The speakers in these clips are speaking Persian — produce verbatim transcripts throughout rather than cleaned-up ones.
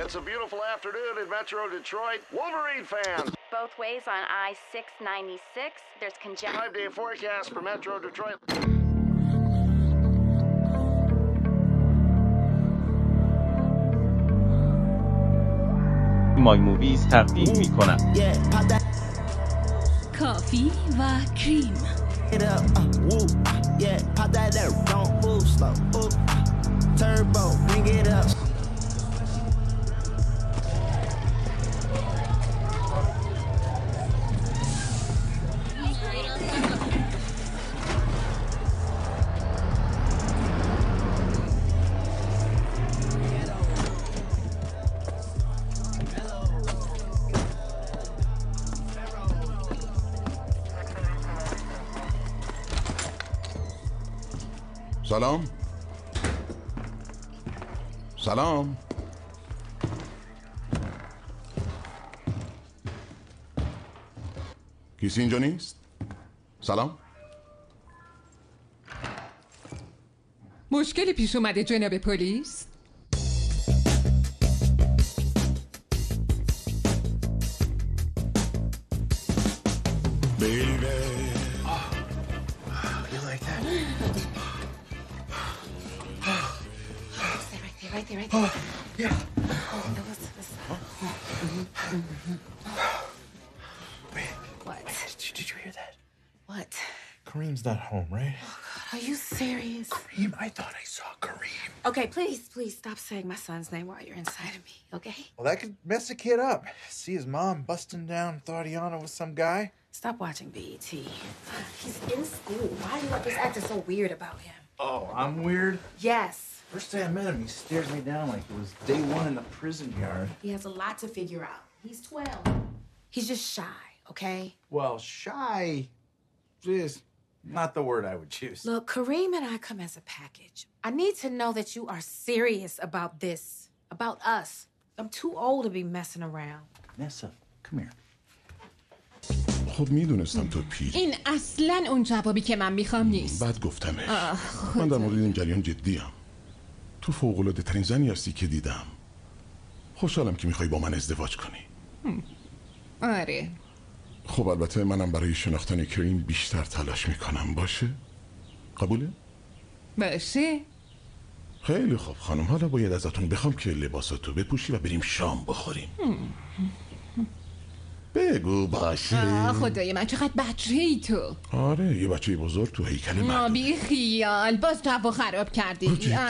It's a beautiful afternoon in Metro Detroit. Wolverine fans. Both ways on I six ninety-six. There's congestion. Five-day forecast for Metro Detroit. مای موویز تقدیم می‌کند کافی و کریم. سلام سلام کسی اینجا نیست؟ سلام مشکلی پیش اومده جناب پلیس؟ Right there, right there. Oh, yeah. Oh, no, listen, listen. Wait. What? Did you, did you hear that? What? Kareem's not home, right? Oh, God, are you serious? Kareem? I thought I saw Kareem. Okay, please, please stop saying my son's name while you're inside of me, okay? Well, that could mess a kid up. See his mom busting down Tatiana with some guy. Stop watching B E T. He's in school. Why are you always acting so weird about him? Oh, I'm weird? Yes. First day I met him, he stares me down like it was day one in the prison yard. He has a lot to figure out. He's twelve. He's just shy, okay? Well, shy is not the word I would choose. Look, Kareem and I come as a package. I need to know that you are serious about this, about us. I'm too old to be messing around. Nessa, come here. خب میدونستم تو پیری. این اصلاً اون جوابی که من میخوام نیست. بعد گفتمش. من در مورد این جریان جدیم. تو فوق‌العاده ترین زنی هستی که دیدم. خوشحالم که میخوای با من ازدواج کنی. آره. خب البته منم برای شناختن کریم بیشتر تلاش میکنم. باشه؟ قبوله؟ باشه. خیلی خوب خانم، حالا باید ازتون بخوام که لباساتو بپوشی و بریم شام بخوریم. بگو باشه. خدای من چقدر بچه ای تو. آره یه بچه بزرگ تو هیکل مردم. بی خیال باز جو خراب کردی.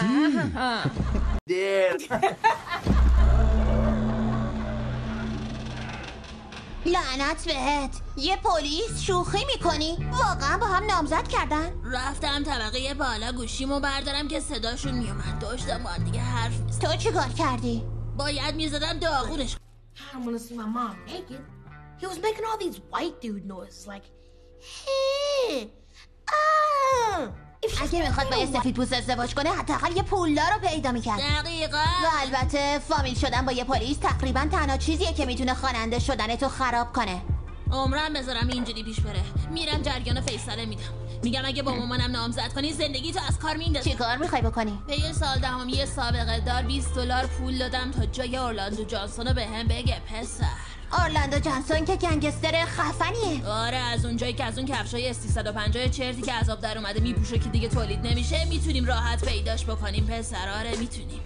لعنت بهت. یه پلیس شوخی میکنی؟ واقعا با هم نامزد کردن؟ رفتم طبقه بالا گوشیمو بردارم که صداشون میومد. داشتم با هم دیگه حرف میزدم. تو چیکار کردی؟ باید میزدم داغونش. I don't want to see my mom naked. He was making all these white dude noises like, hey, ah. اگه میخواد با یه سفید پوست ازدواج کنه حداقل یه پولدار رو پیدا میکرد. دقیقاً. و البته فامیل شدن با یه پلیس تقریبا تنها چیزیه که میتونه خواننده شدن تو خراب کنه. عمرم بذارم اینجوری پیش بره. میرم جریان فیصله میدم. میگم اگه با مامانم نامزد کنی زندگی تو از کار میندازم. چی کار میخوای بکنی؟ به یه سال دهم یه سابقه دار بیست دلار پول دادم تا جای اورلاندو جانسون رو به هم بگه پسر. اورلاندو جانسون که گنگستر خفنیه. آره از اونجایی که از اون کفشای سیصد و پنجاه چرتی که از آب در اومده میپوشه که دیگه تولید نمیشه میتونیم راحت پیداش بکنیم پسر. آره میتونیم.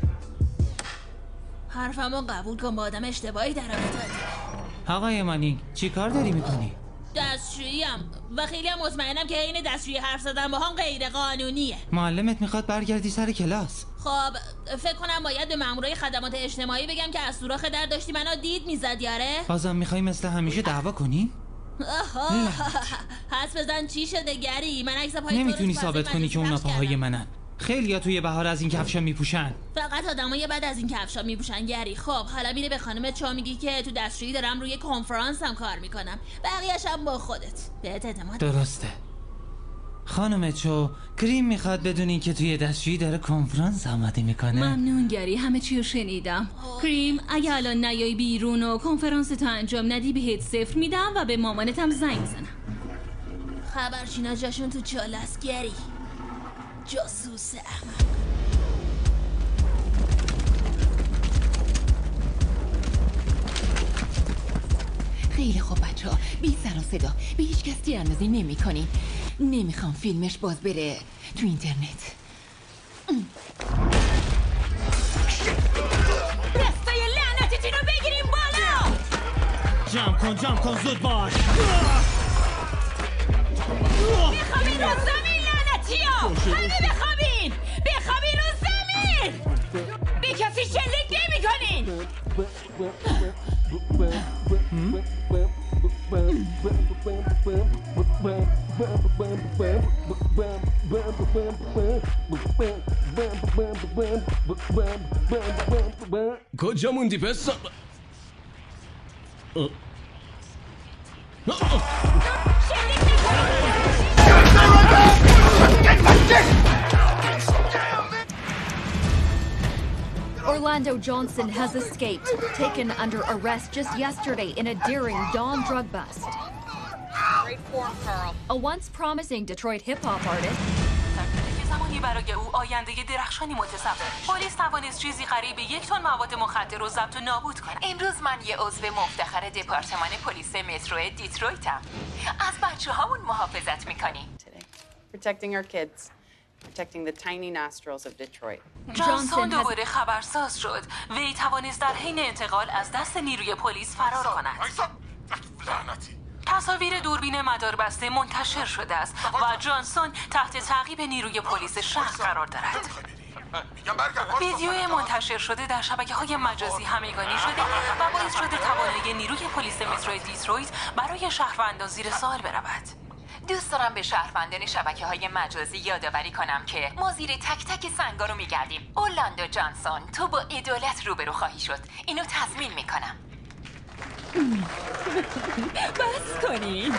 حرفمو قبول کن با آدم اشتباهی در رابطه. آقای مانینگ چی کار داری میکنی؟ دستشوییم و خیلی هم مطمئنم که این دستشویی حرف زدن با هم غیر قانونیه. معلمت میخواد برگردی سر کلاس. خب فکر کنم باید به مامورای خدمات اجتماعی بگم که از سوراخ در داشتی منو دید میزد یاره. بازم میخوای مثل همیشه دعوا کنی؟ آها حس بزن چی شده گری؟ من عکس پای نمیتونی ثابت کنی که اونا پاهای منن. خیلیا توی بهار از این کفشا میپوشن. فقط آدمای بعد از این کفشا میپوشن گری. خب حالا میره به خانم چا میگی که تو دستشویی دارم روی کنفرانس هم کار میکنم. بقیه‌اش هم با خودت. بهت اعتماد. درسته. خانم چو کریم میخواد بدونی که توی دستشویی داره کنفرانس آماده میکنه. ممنون گری همه چی رو شنیدم. کریم اگه الان نیای بیرون و کنفرانس تا انجام ندی بهت صفر میدم و به مامانتم زنگ میزنم. خبرچینا جاشون تو چاله است گری. جاسوس احمق. خیلی خوب بچه ها، بی سر و صدا، به هیچ کس تیراندازی نمی کنین. نمیخوام فیلمش باز بره تو اینترنت. دستای لعنتتون رو بگیریم بالا. جمع کن جمع کن زود باش. بخوابین رو زمین لعنتی ها، همه بخوابین بخوابین رو زمین. به کسی شلیک نمی کنین. کجا موندی پسر؟ Orlando Johnson has escaped, taken under arrest just yesterday in a daring dawn drug bust. Great form, Carl. A once promising Detroit hip-hop artist. زمانی برای او آینده درخشانی متصور. پلیس توانست چیزی قریب یک تن مواد مخدر رو ضبط و نابود کنه. امروز من یه عضو مفتخر دپارتمان پلیس مترو دیترویتم. از بچه‌هامون محافظت می‌کنیم. Protecting our kids. Protecting the tiny nostrils of Detroit. جانسون دوباره خبرساز شد. وی توانست در حین انتقال از دست نیروی پلیس فرار کند. تصاویر دوربین مداربسته منتشر شده است و جانسون تحت تعقیب نیروی پلیس شهر قرار دارد. ویدیو منتشر شده در شبکه‌های مجازی همگانی شده و باعث شده توانایی نیروی پلیس مترو دیترویت برای شهروندان زیر سوال برود. دوست دارم به شهروندان شبکه‌های مجازی یادآوری کنم که ما زیر تک تک سنگا رو می‌گردیم. اورلاندو جانسون، تو با عدالت روبرو خواهی شد. اینو تضمین می‌کنم. بس کنین.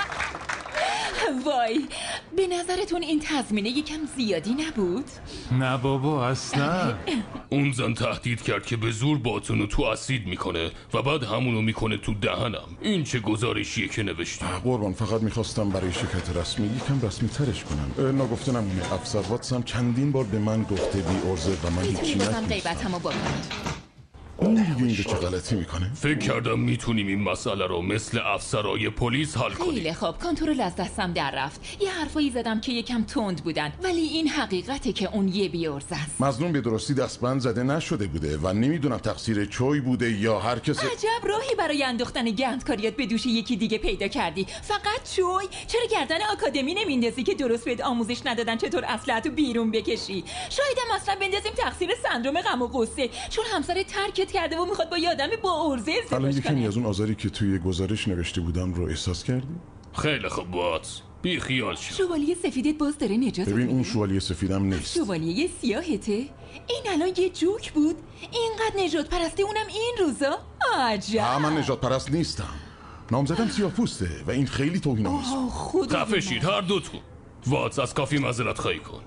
وای، به نظرتون این تضمینه یکم زیادی نبود؟ نه بابا اصلا. اون زن تهدید کرد که به زور باتونو تو اسید میکنه و بعد همونو میکنه تو دهنم. این چه گزارشیه که نوشتی؟ قربان فقط میخواستم برای شرکت رسمی یکم رسمی ترش کنم. ناگفته نمونه افسر واتسم چندین بار به من گفته بی ارزه و من هیچی نکنم. غیبتمو بکنم. اون دیگه اینجا چه غلطی میکنه؟ فکر کردم میتونیم این مسئله رو مثل افسرای پلیس حل کنیم. خیلی خوب، کنترل از دستم در رفت. یه حرفایی زدم که یکم تند بودن، ولی این حقیقته که اون یه بی‌عرضه است. مظنون به درستی دستبند زده نشده بوده و نمیدونم تقصیر چوی بوده یا هر کس. عجب راهی برای انداختن گندکاریات به دوش یکی دیگه پیدا کردی. فقط چوی؟ چرا گردن آکادمی نمیندازی که درست بهت آموزش ندادن چطور اسلحه‌تو بیرون بکشی؟ شاید هم اصلا بندازیم تقصیر سندروم غم و غصه، چون همسر ترکت کرده و میخواد با یه آدم با ارزه ازدواج کنه. حالا از اون آزاری که توی گزارش نوشته بودم رو احساس کردی؟ خیلی خوب بات. بی خیال شو. شوالیه سفیدت باز داره نجات. ببین اون شوالیه سفیدم نیست. شوالیه سیاهته؟ این الان یه جوک بود؟ اینقدر نجات پرسته اونم این روزا؟ عجب. نه من نجات پرست نیستم. نامزدم سیاه پوسته و این خیلی توهین‌آمیزه. خفه شید هر دوتون. واتس از کافی معذرت خواهی کن.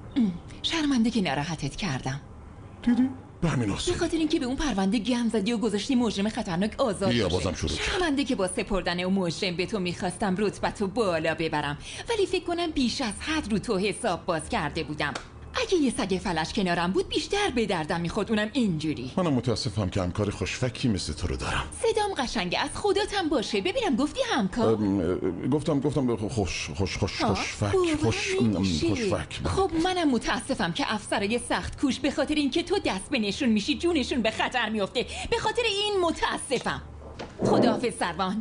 شرمنده که ناراحتت کردم. دیدی؟ به همین به خاطر اینکه به اون پرونده گند زدی و گذاشتی مجرم خطرناک آزاد بیا بازم شروع شد. شرمنده که با سپردن اون مجرم به تو میخواستم رتبتو بالا ببرم، ولی فکر کنم بیش از حد رو تو حساب باز کرده بودم. اگه یه سگ فلش کنارم بود بیشتر به دردم میخورد، اونم اینجوری. منم متاسفم که همکار خوشفکی مثل تو رو دارم. صدام قشنگه، از خودتم باشه. ببینم گفتی همکار؟ گفتم گفتم خوش خوش خوش خوشفک خوش خوشفک. خب منم متاسفم که افسرای سخت کوش به خاطر اینکه تو دست به نشون میشی جونشون به خطر میفته. به خاطر این متاسفم. خداحافظ سروان.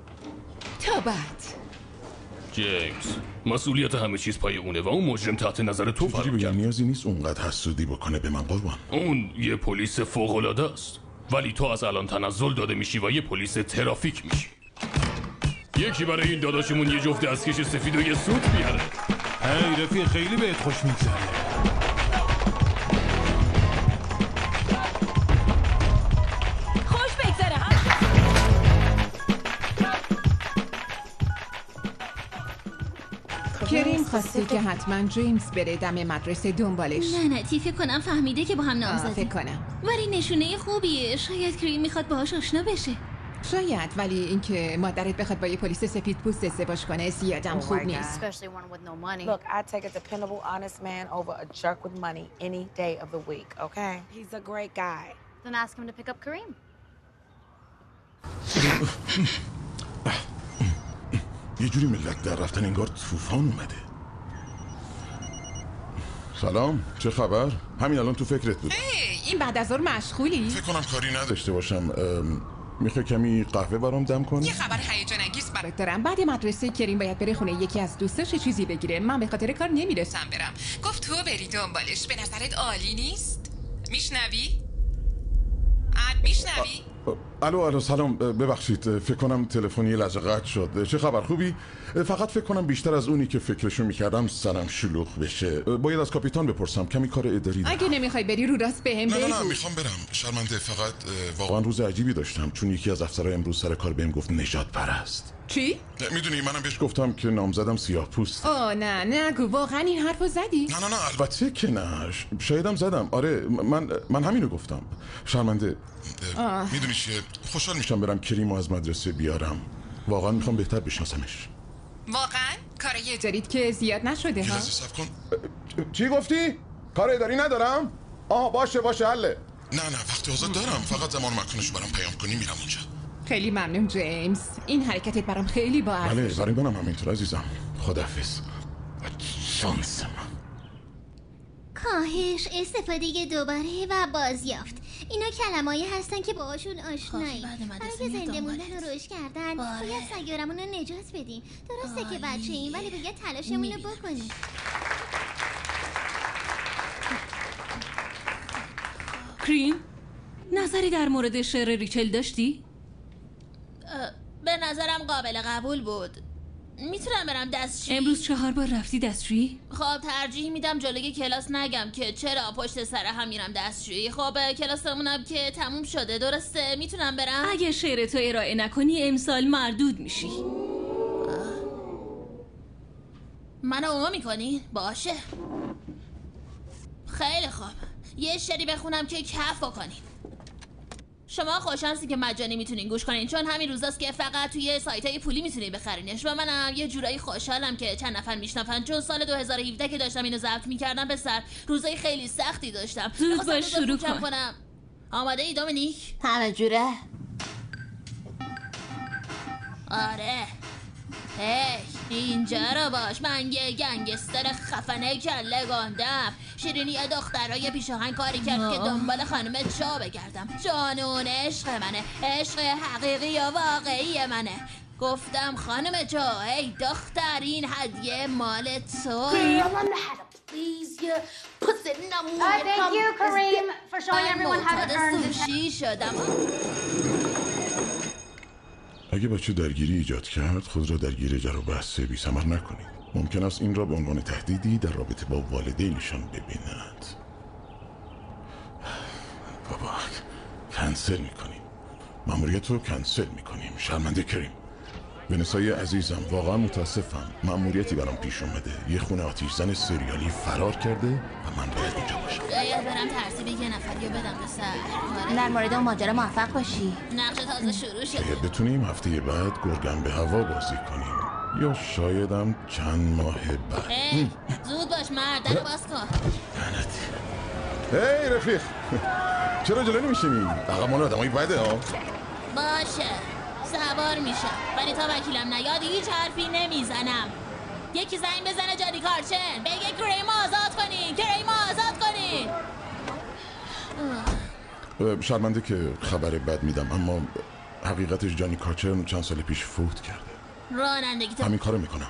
تا بعد. جیمز، مسئولیت همه چیز پای اونه و اون مجرم تحت نظر تو قرار گرفت. نیازی نیست اونقدر حسودی بکنه به من قربان. اون یه پلیس فوق‌العاده است، ولی تو از الان تنزل داده میشی و یه پلیس ترافیک میشی. یکی برای این داداشمون یه جفت دستکش سفید و یه سوت بیاره. هی رفیق خیلی بهت خوش میگذره. کریم خواسته که حتما جیمز بره دم مدرسه دنبالش. لعنتی فکر کنم فهمیده که با هم نام زدیم. فکر کنم. ولی نشونه خوبیه. شاید کریم میخواد باهاش آشنا بشه. شاید، ولی اینکه مادرت بخواد با یه پلیس سفید پوست ازدواج کنه زیادم خوب نیست. Look, I take a dependable, honest man over a jerk with money any day of the week, okay? He's a great guy. Then ask him to pick up Kareem. یه جوری ملت در رفتن انگار طوفان اومده. سلام، چه خبر؟ همین الان تو فکرت بود. این بعد از ظهر مشغولی؟ فکر کنم کاری نداشته باشم. میخوای کمی قهوه برام دم کنی؟ یه خبر هیجان انگیز برات دارم. بعد مدرسه کریم باید بره خونه یکی از دوستاش چیزی بگیره. من به خاطر کار نمیرسم برم. گفت تو بری دنبالش. به نظرت عالی نیست؟ میشنوی؟ عاد میشنوی؟ الو الو سلام، ببخشید فکر کنم تلفنی لحظه قطع شد. چه خبر؟ خوبی؟ فقط فکر کنم بیشتر از اونی که فکرشو میکردم سرم شلوغ بشه. باید از کاپیتان بپرسم، کمی کار اداری دارم. اگه نمیخوای بری رو راست بهم بگو. نه نه نه میخوام برم. شرمنده، فقط واقعا روز عجیبی داشتم چون یکی از افسرهای امروز سر کار بهم گفت نژاد پرست. چی؟ میدونی منم بهش گفتم که نامزدم سیاه پوست. آه نه نگو، واقعا این حرفو زدی؟ نه نه نه البته که نه، شایدم زدم. آره من من همینو گفتم. شرمنده. میدونی چیه؟ خوشحال میشم برم کریمو از مدرسه بیارم. واقعا میخوام بهتر بشناسمش. واقعا کارای دارید که زیاد نشده ها؟ صبر کن. چی گفتی؟ کار اداری ندارم؟ آه باشه باشه حله. نه نه وقت آزاد دارم، فقت زمان مکانشو برام پیام کنی میرم اونجا. خیلی ممنون جیمز، این حرکتت برام خیلی با ارزشه. بله برای منم همینطور عزیزم. خداحافظ. شانس من. کاهش، استفاده دوباره و بازیافت. اینا کلمایی هستن که باهاشون آشنایی. برای زنده موندن و رشد کردن باید سیارمون رو نجات بدیم. درسته که بچه این ولی باید تلاشمون رو بکنیم. کریم، نظری در مورد شعر ریچل داشتی؟ به نظرم قابل قبول بود. میتونم برم دستشویی؟ امروز چهار بار رفتی دستشویی؟ خب ترجیح میدم جلوی کلاس نگم که چرا پشت سر هم میرم دستشویی. خب کلاسمونم که تموم شده، درسته؟ میتونم برم؟ اگه شعر تو ارائه نکنی امسال مردود میشی. منو اوما میکنی؟ باشه. خیلی خوب، یه شعری بخونم که کف بکنید. شما خوششانسی که مجانی میتونین گوش کنین، چون همین روزاست که فقط توی سایتای پولی میتونین بخرینش. و منم یه جورایی خوشحالم که چند نفر میشنفن، چون سال دو هزار و هفده که داشتم اینو ضبط میکردم به سر روزای خیلی سختی داشتم. زود باش شروع کن. کنم. آماده ای دومینیک؟ همه جوره. آره. هی اینجا رو باش، من یه گنگستر خفنه کله گندم. شیرینی یه دخترای پیشاهنگ کاری کرد که دنبال خانم چا بگردم. جانون عشق منه، عشق حقیقی و واقعی منه. گفتم خانم چا، ای دختر این هدیه مال تو. Thank you, Kareem, for showing everyone how to earn this. سوشی شدم. اگه بچه درگیری ایجاد کرد خود را درگیر جر و بحث بی ثمر نکنید. ممکن است این را به عنوان تهدیدی در رابطه با والدینشان ببیند. بابا کنسل میکنیم، مأموریت رو کنسل میکنیم. شرمنده کریم. ونسای عزیزم واقعا متاسفم، مأموریتی برام پیش اومده. یه خونه آتیش زن سریالی فرار کرده و من باید اینجا باشم. باید برم ترتیب یه نفری رو بدم به سر. در مورد اون ماجرا موفق باشی. نقش تازه شروع شده. شاید بتونیم هفته بعد گرگم به هوا بازی کنیم، یا شایدم چند ماه بعد. زود باش مرد، در باز کن. هی رفیق، چرا جلو نمیشینی؟ عقب مال آدمایی بده ها. باشه سوار میشم، ولی تا وکیلم نیاد هیچ حرفی نمیزنم. یکی زنگ بزنه جادی کارچن بگه کریم آزاد کنین، کریم آزاد کنین. شرمنده که خبر بد میدم، اما حقیقتش جانی کارچن چند سال پیش فوت کرده. رانندگی تو همین کارو میکنم.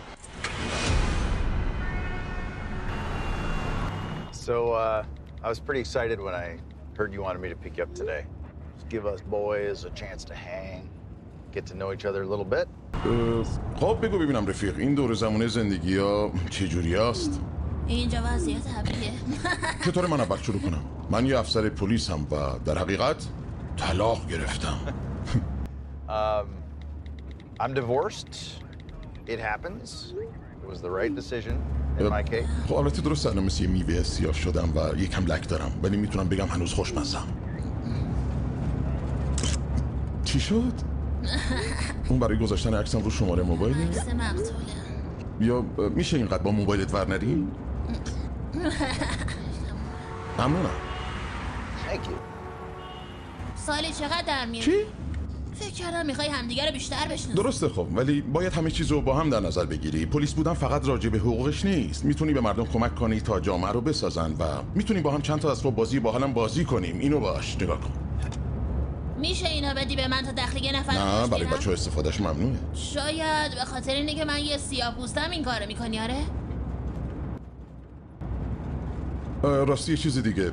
So uh, I was pretty excited when I heard you wanted me to pick you up today. Just give us boys a chance to hang, get to know each other a little bit. خب بگو ببینم رفیق، این دور زمونه زندگی ها چجوری هست؟ اینجا وضعیت حبیه. چطور من اول شروع کنم؟ من یه افسر پلیسم و در حقیقت طلاق گرفتم. um, I'm divorced. It happens. It was the right decision in my case. خب البته درسته الان مثل یه میوه سیاه شدم و یکم لک دارم، ولی میتونم بگم هنوز خوشمزم. چی شد؟ اون برای گذاشتن عکسم رو شماره موبایل؟ عکس مقتوله. یا میشه اینقدر با موبایلت ور نریم؟ ممنونم. Thank you. سالی چقدر در میاری؟ چی؟ فکر کردم میخوای همدیگه رو بیشتر بشناسید. درسته خب، ولی باید همه چیز رو با هم در نظر بگیری. پلیس بودن فقط راجع به حقوقش نیست. میتونی به مردم کمک کنی تا جامعه رو بسازن و میتونی با هم چند تا اسباب بازی با حالم بازی کنیم. اینو باش نگاه کن. میشه اینا بدی به من تا دخل یه نفر نه، برای بچه ها استفادهش ممنوعه. شاید به خاطر اینه که من یه سیاه‌پوستم این کارو میکنی. آره راستی یه چیز دیگه،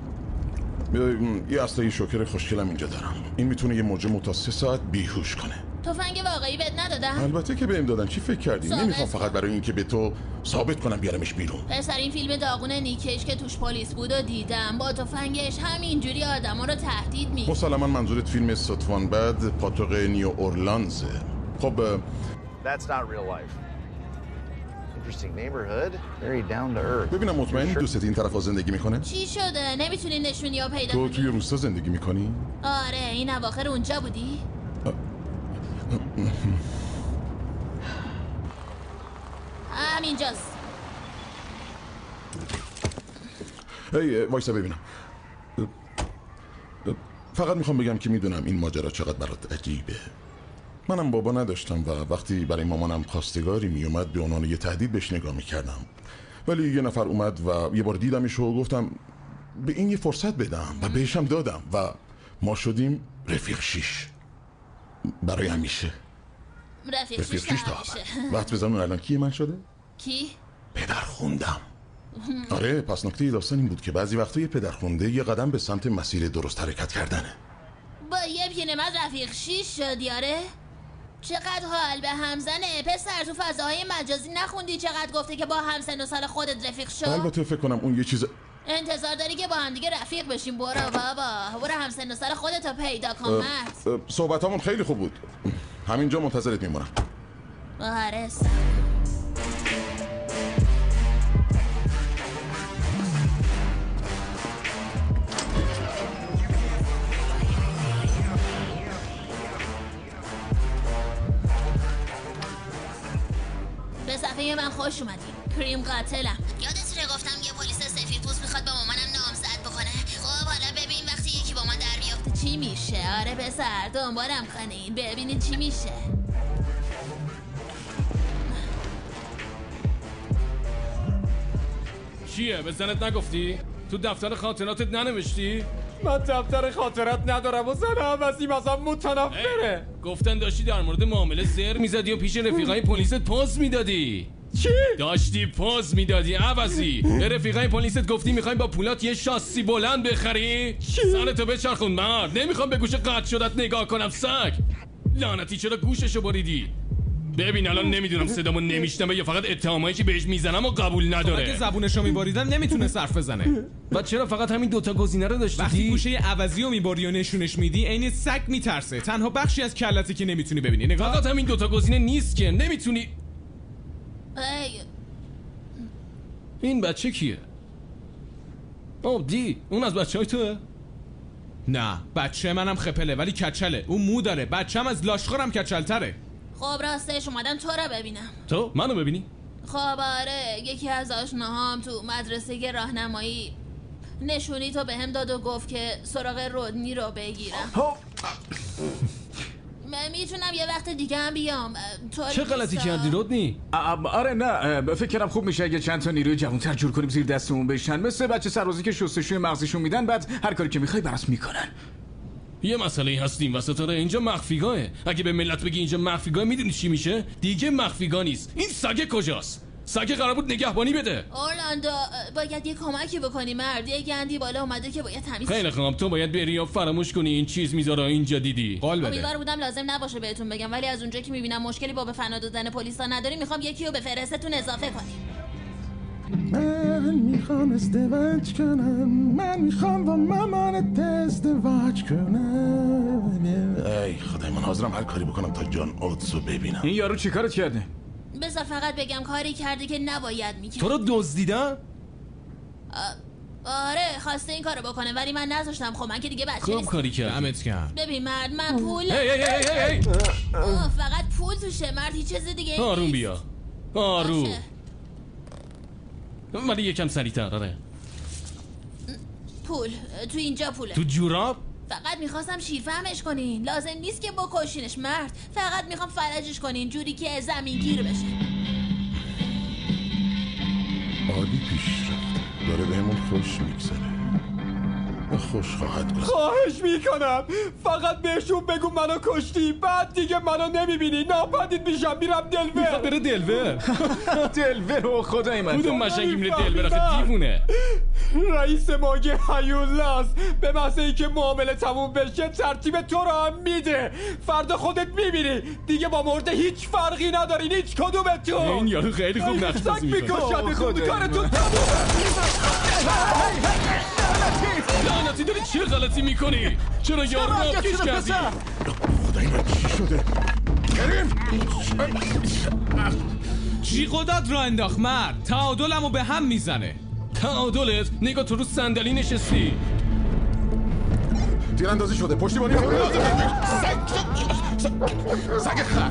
یه اسلحه شوکر خوشگلم اینجا دارم. این میتونه یه موجه تا سه ساعت بیهوش کنه. تفنگ واقعی بهت ندادن؟ البته که بهم دادن. چی فکر کردی؟ نمیخوام فقط برای اینکه به تو ثابت کنم بیارمش بیرون. پسر این فیلم داغون نیکش که توش پلیس بود و دیدم، با تفنگش همینجوری آدما رو تهدید می. مسلما منظورت فیلم ستوان بد پاتوق نیو اورلانزه. خب That's not real life. Interesting neighborhood. Very down to earth. ببینم مطمئنی دوستت این طرفا زندگی میکنه؟ چی شده؟ نمیتونی نشونی‌ها پیدا تو کنی؟ توی روستا زندگی میکنی؟ آره، این اواخر اونجا بودی؟ همینجاست. هی وایسا ببینم. فقط میخوام بگم که میدونم این ماجرا چقدر برات عجیبه. منم بابا نداشتم و وقتی برای مامانم خواستگاری میومد به عنوان یه تهدید بهش نگاه میکردم، ولی یه نفر اومد و یه بار دیدمش و گفتم به این یه فرصت بدم و بهشم دادم و ما شدیم رفیق شیش برای همیشه. رفیق, رفیق شیش شیش تا ابد. وقت بزنون الان کی من شده؟ کی؟ پدر خوندم. آره، پس نکته داستان این بود که بعضی وقتا یه پدر خونده یه قدم به سمت مسیر درست حرکت کردنه. با یه پیرمرد رفیق شیش شدی؟ آره؟ چقدر حال به هم زنه. پسر تو فضاهای مجازی نخوندی چقدر گفته که با همسن و سال خودت رفیق شو؟ البته فکر کنم اون یه چیز. انتظار داری که با هم دیگه رفیق بشیم؟ برو بابا، برو همسن و سال خودت رو پیدا کن. مرد صحبتامون خیلی خوب بود. همینجا منتظرت میمونم. آره. به صفحه من خوش اومدی. کریم قاتلم. یادتونه گفتم یه پلیس سفیدپوست میخواد به مامانم نامزد بکنه؟ خب حالا ببین وقتی یکی با من در بیافته چی میشه. آره پسر، دنبالم کنین ببینید چی میشه. چیه؟ به زنت نگفتی؟ تو دفتر خاطراتت ننوشتی؟ من دفتر خاطرات ندارم و زن عوضی مثلا متنفره. گفتن داشتی در مورد معامله زر میزدی و پیش رفیقای پلیست پوز میدادی. چی؟ داشتی پوز میدادی عوضی. به رفیقای پلیست گفتی میخوایم با پولات یه شاسی بلند بخری؟ چی؟ سرتو بچرخون مرد. نمیخوام به گوش قطع شدت نگاه کنم سگ. لعنتی چرا گوششو بریدی؟ ببین الان نمیدونم صدامو نمیشنوه یا فقط اتهامایی که بهش میزنم و قبول نداره. اگه زبونشو میبریدم نمیتونه حرف بزنه. و چرا فقط همین دوتا گزینه رو داشتی؟ وقتی گوشه عوضی رو میبری و نشونش میدی عین سگ میترسه. تنها بخشی از کلتی که نمیتونی ببینی. نگاه فقط همین دوتا گزینه نیست که نمیتونی. ای. این بچه کیه؟ آب دی اون از بچه های توه؟ نه، بچه منم خپله ولی کچله. اون مو داره. بچه‌م از لاشخورم کچلتره. خب راستش اومدم تو رو ببینم. تو منو ببینی؟ خب آره، یکی از آشناهام تو مدرسه راهنمایی نشونی تو بهم داد و گفت که سراغ رودنی رو بگیرم. من میتونم یه وقت دیگه هم بیام. چه غلطی کردی رودنی؟ آره نه، فکر کردم خوب میشه اگه چند تا نیروی جوان‌تر جور کنیم زیر دستمون بشن، مثل بچه سربازی که شستشوی مغزشون میدن بعد هر کاری که میخوای براش میکنن. یه مسئله هستیم وسط. آره اینجا مخفیگاهه. اگه به ملت بگی اینجا مخفیگاه میدونی چی میشه؟ دیگه مخفیگاه نیست. این سگ کجاست؟ سگ قرار بود نگهبانی بده. اورلاندو باید یه کمکی بکنی مرد. یه گندی بالا اومده که باید تمیز. خیلی خوب، تو باید بری و فراموش کنی این چیز میذاره اینجا دیدی. قول بده. امیدوار بودم لازم نباشه بهتون بگم، ولی از اونجا که میبینم مشکلی با به فنا دادن پلیسا نداری میخوام یکی رو به فهرستتون اضافه کنیم. من میخوام ازدواج کنم. من میخوام با مامانت ازدواج کنم. ای خدای من حاضرم هر کاری بکنم تا جان اودزو ببینم. این یارو چی کارت کرده؟ بذار فقط بگم کاری کرده که نباید میکرد. تو رو دزدیدن؟ آره خواسته این کارو بکنه ولی من نذاشتم. خب من که دیگه بچه خوب کاری کرد. دمت گرم. ببین مرد من پول هی هی هی هی فقط پول توشه مرد، هیچ چیز دیگه. آروم بیا. آروم. ولی یکم سریعتر. آره پول تو اینجا پوله. تو جوراب؟ فقط میخواستم شیرفهمش کنین. لازم نیست که بکشینش مرد. فقط میخوام فلجش کنین جوری که زمین گیر بشه. عالی پیش رفت. داره بهمون خوش میگذره و خوش خواهد گذره. خواهش میکنم فقط بهشون بگو منو کشتی، بعد دیگه منو نمیبینی، ناپدید میشم میرم دلور. میخواد بره دلور. دلور و خدای من کدوم مشنگی میره دلور آخه دیوونه. رئیس ماگه هیولاس به محض اینکه معامله تموم بشه ترتیب تو رو هم میده. فردا خودت میبینی دیگه با مرده هیچ فرقی ندارین هیچ کدومتون. این یارو خیلی خوب نقش بازی میکنه. کارتون لعنتی داری چه غلطی میکنی؟ چرا یارو رو آبکش کردی؟ خدای من چی شده؟ کریم! چی قداد را انداخت مرد؟ تعادلمو به هم میزنه. تعادلت؟ نگاه تو رو صندلی نشستی. تیراندازی شده پشتیبانی سگ سگ خر.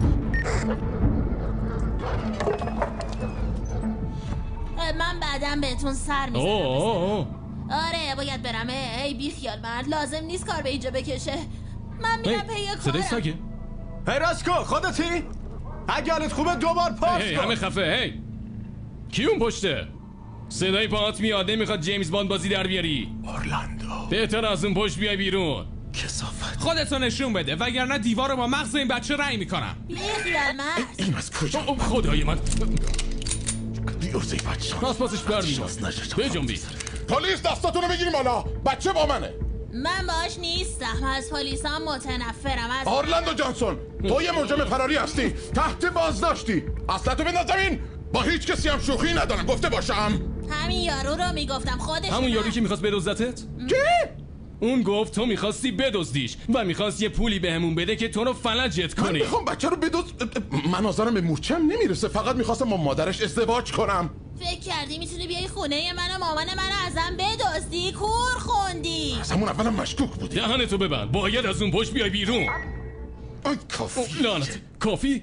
من بعدم بهتون سر میزنم. اوه آره باید برم. ای بی خیال مرد لازم نیست کار به اینجا بکشه. من میرم پی کارم. صدای سگه؟ هی راسکو خودتی؟ اگه حالت خوبه دوبار پاس هی همه خفه. هی کی اون پشته؟ صدای پاهات میاد. نمیخواد جیمز باند بازی در بیاری. اورلاندو بهتر از اون پشت بیای بیرون. کثافت. خودتو نشون بده وگرنه دیوار رو با مغز این بچه رای میکنم. بی خیال مرد. این از کجا؟ خدای من بیورزه بچه پاس پاسش برمیدار. بجنبی. پلیس دستاتونو بگیریم بالا. بچه با منه. من باش نیستم. از پلیس هم متنفرم. از اورلاندو جانسون تو یه مجرم فراری هستی. تحت بازداشتی. اصلا تو بنداز زمین. با هیچ کسی هم شوخی ندارم گفته باشم. همین یارو رو میگفتم خودش. همون یارو که میخواست بدزدتت؟ چی؟ اون گفت تو میخواستی بدزدیش و میخواست یه پولی بهمون بده که تو رو فلجت کنی. من میخوام بچه رو بدز. من آزارم به مورچم نمیرسه. فقط میخواستم با مادرش ازدواج کنم. فکر کردی میتونی بیای خونه من و مامان من ازم بدزدی؟ کور خوندی. از همون اولم مشکوک بودی. دهنتو ببند. باید از اون پشت بیای بیرون. آی کافی. لعنت. کافی؟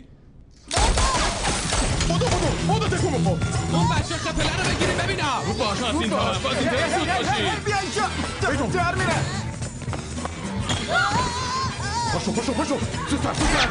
بودو بودو بودو تکون بخور. اون بچه خپله رو بگیریم ببینم. باش از این طرف از این طرف زود باشی. بیا اینجا در میره. پاشو پاشو پاشو زودتر زودتر.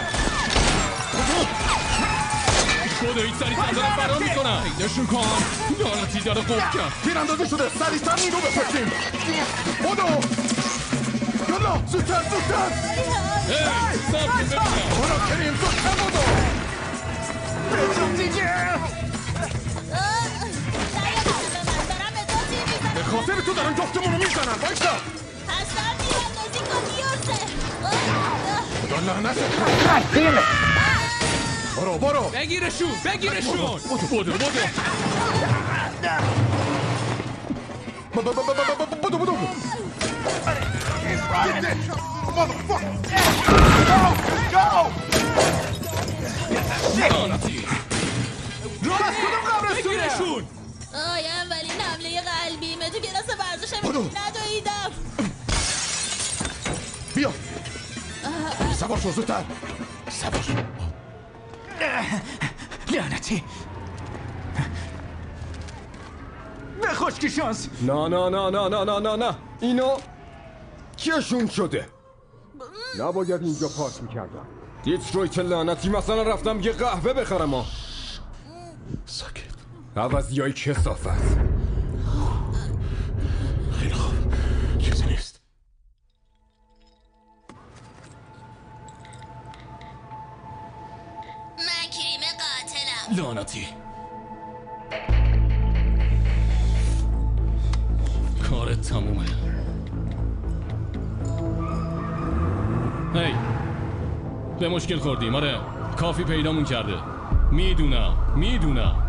خدا هیچ سریعتر دارم فرار میکنم. پیداشون کن. لعنتی داره قفل کرد. تیراندازی شده سریعتر نیرو بفرستیم. بودو یالا زودتر زودتر. هی صبر کن ببینم. برو کریم زودتر بودو. بجم دیگه. به خاطر تو دارن جفتمونو میزنن. بایستا اصلا تیراندازی کن یورسه. خدا لعنتت. برو برو بگیرشون بگیرشون. بودو بودو بودو بودو بودو. لعنتی. رو از کدوم قبرستونه؟ بگیرشون. آی اولین حمله قلبیمه تو کلاس ورزشم ندویدم. بیا سوار شو زودتر. سوار شو. لعنتی. به خشکی شانس. نه نه نه نه نه نه نه نه اینو کیشون شده. نباید اینجا پارک میکردم. دیترویت لعنتی مثلا رفتم یه قهوه بخرم ها. ساکت. عوضی های کثافت. خیلی خوب چیزی نیست. من کریم قاتلم. لعنتی. کارت تمومه. هی به مشکل خوردیم. آره کافی پیدامون کرده. میدونم میدونم.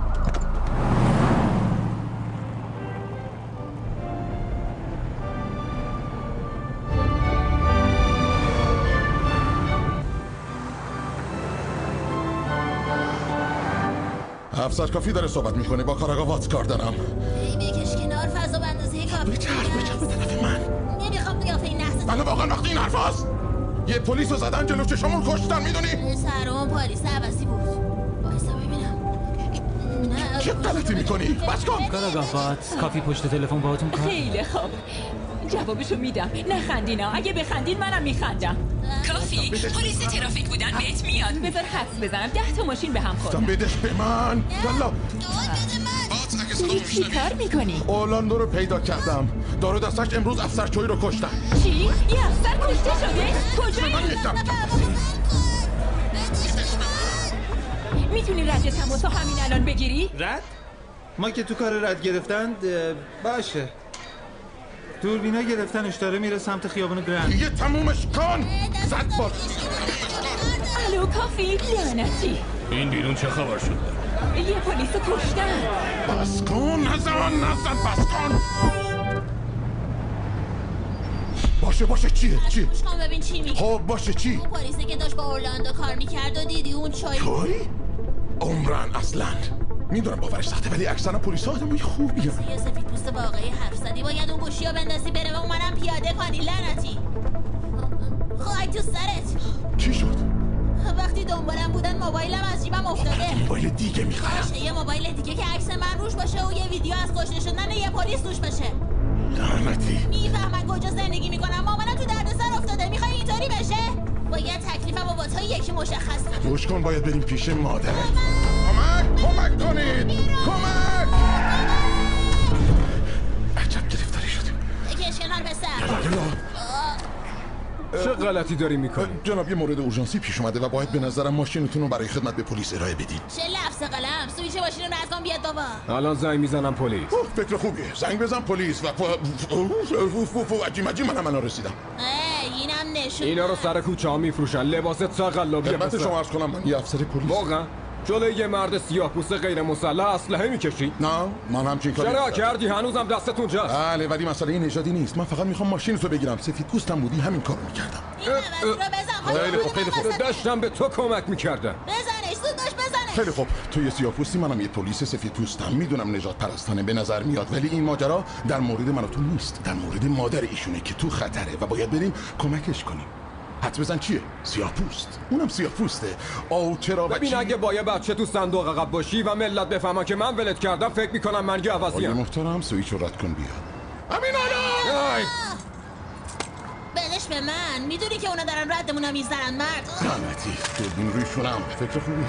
افسر کافی داره صحبت میکنه. با کاراگاه واتس کار دارم. ای بکش کنار فضا به اندازه کافی. بچرخ بچرخ به طرف من. نمیخوام قیافه این نحس. بله واقعا وقتی این حرف هست. یه پلیس رو زدن جلو چشمون کشتن میدونی؟ سر اون پلیس عوضی بود. بایستا ببینم. نه چه غلطی میکنی؟ بس کن. کاراگاه بات کافی پشت تلفن باهاتون کار. خیلی خوب، جوابشو میدم. نخندینا، اگه بخندین منم میخندم. کافی، پلیس ترافیک بودن بهت میاد. بذار حدس بزنم ده تا ماشین به هم خورد. بدش به من. یالا. داری چی کار میکنی؟ اورلاندو رو پیدا کردم. دارو دستش امروز افسرچویی رو کشتن. چی؟ یه افسر کشته شده؟ کجایی؟ میتونی رد تماسو همین الان بگیری؟ رد؟ ما که تو کار رد گرفتن باشه. دوربینا گرفتنش داره میره سمت خیابون گرند. دیگه تمومش کن. زد بار. الو کافی، لعنتی. این بیرون چه خبر شده؟ یه پلیس کشتن. بس کن، نزن نزن بس کن. باشه باشه چیه چیه؟ گوش کن ببین چی میگه. خب باشه چی؟ اون پلیسی که داشت با اورلاندو کار میکرد و دیدی اون چای چای؟ عمرن اصلا میدونم باورش سخته ولی اکثرا پلیسا آدمای خوبیه. یه سفید پوست واقعی حرف زدی، باید اون گوشی رو بندازی بره و اونم پیاده کنی. لعنتی خواهی تو سرت. چی شد؟ وقتی دنبالم بودن موبایلم از جیبم افتاده. موبایل دیگه میخرم. باشه یه موبایل دیگه که عکس من روش باشه و یه ویدیو از کشته شدن یه پلیس توش باشه. لعنتی. میفهمن کجا زندگی میکنم. مامانم تو دردسر افتاده. میخوای اینطوری بشه؟ باید تکلیفم با تو یکی مشخص کنم. گوش کن، باید بریم پیش مادر. کمک کمک کنید. کمک. عجب گرفتاری شدیم. یکیش کنار پسر. چه غلطی داری میکنی؟ جناب یه مورد اورژانسی پیش اومده و باید به نظرم ماشینتون رو برای خدمت به پلیس ارائه بدین. چه لفظ قلم. سویچ ماشین رو نزن بیاد بابا. الان زنگ میزنم پلیس. فکر خوبیه. زنگ بزن پلیس و عجیم عجیم منم الان رسیدم. اینم نشون. اینا رو سر کوچه ها میفروشن. لباست چه قلابیه. خدمت شما عرض کنم من یه افسر پلیس. واقعا جلوی یه مرد سیاه‌پوست غیر مسلح اسلحه میکشی؟ نه من همچین کاری چرا کردی؟ هنوزم دستتون جاست. بله ولی مسئله نژادی نیست. من فقط میخوام ماشینتو بگیرم. سفید پوستم بودی همین کارو میکردم. خیلی خوب خیلی خوب. داشتم به تو کمک میکردم. بزنش زود باش بزنش. خیلی خوب. تو یه سیاه‌پوستی منم یه پلیس سفید پوستم. میدونم نجات پرستانه به نظر میاد ولی این ماجرا در مورد من و تو نیست. در مورد مادر ایشونه که تو خطره و باید بریم کمکش کنیم. حدس بزن چیه؟ سیاه‌پوست. اونم سیاه‌پوسته. آو چرا بچه؟ ببین اگه با یه بچه تو صندوق عقب باشی و ملت بفهمن که من ولت کردم فکر میکنم من یه عوضیم. آقای محترم سویچ رو رد کن بیا. امین آلا! بدش به من. میدونی که اونا دارن ردمون رو میزنن مرد. لعنتی. دوربین رویشونم. فکر خوبیه.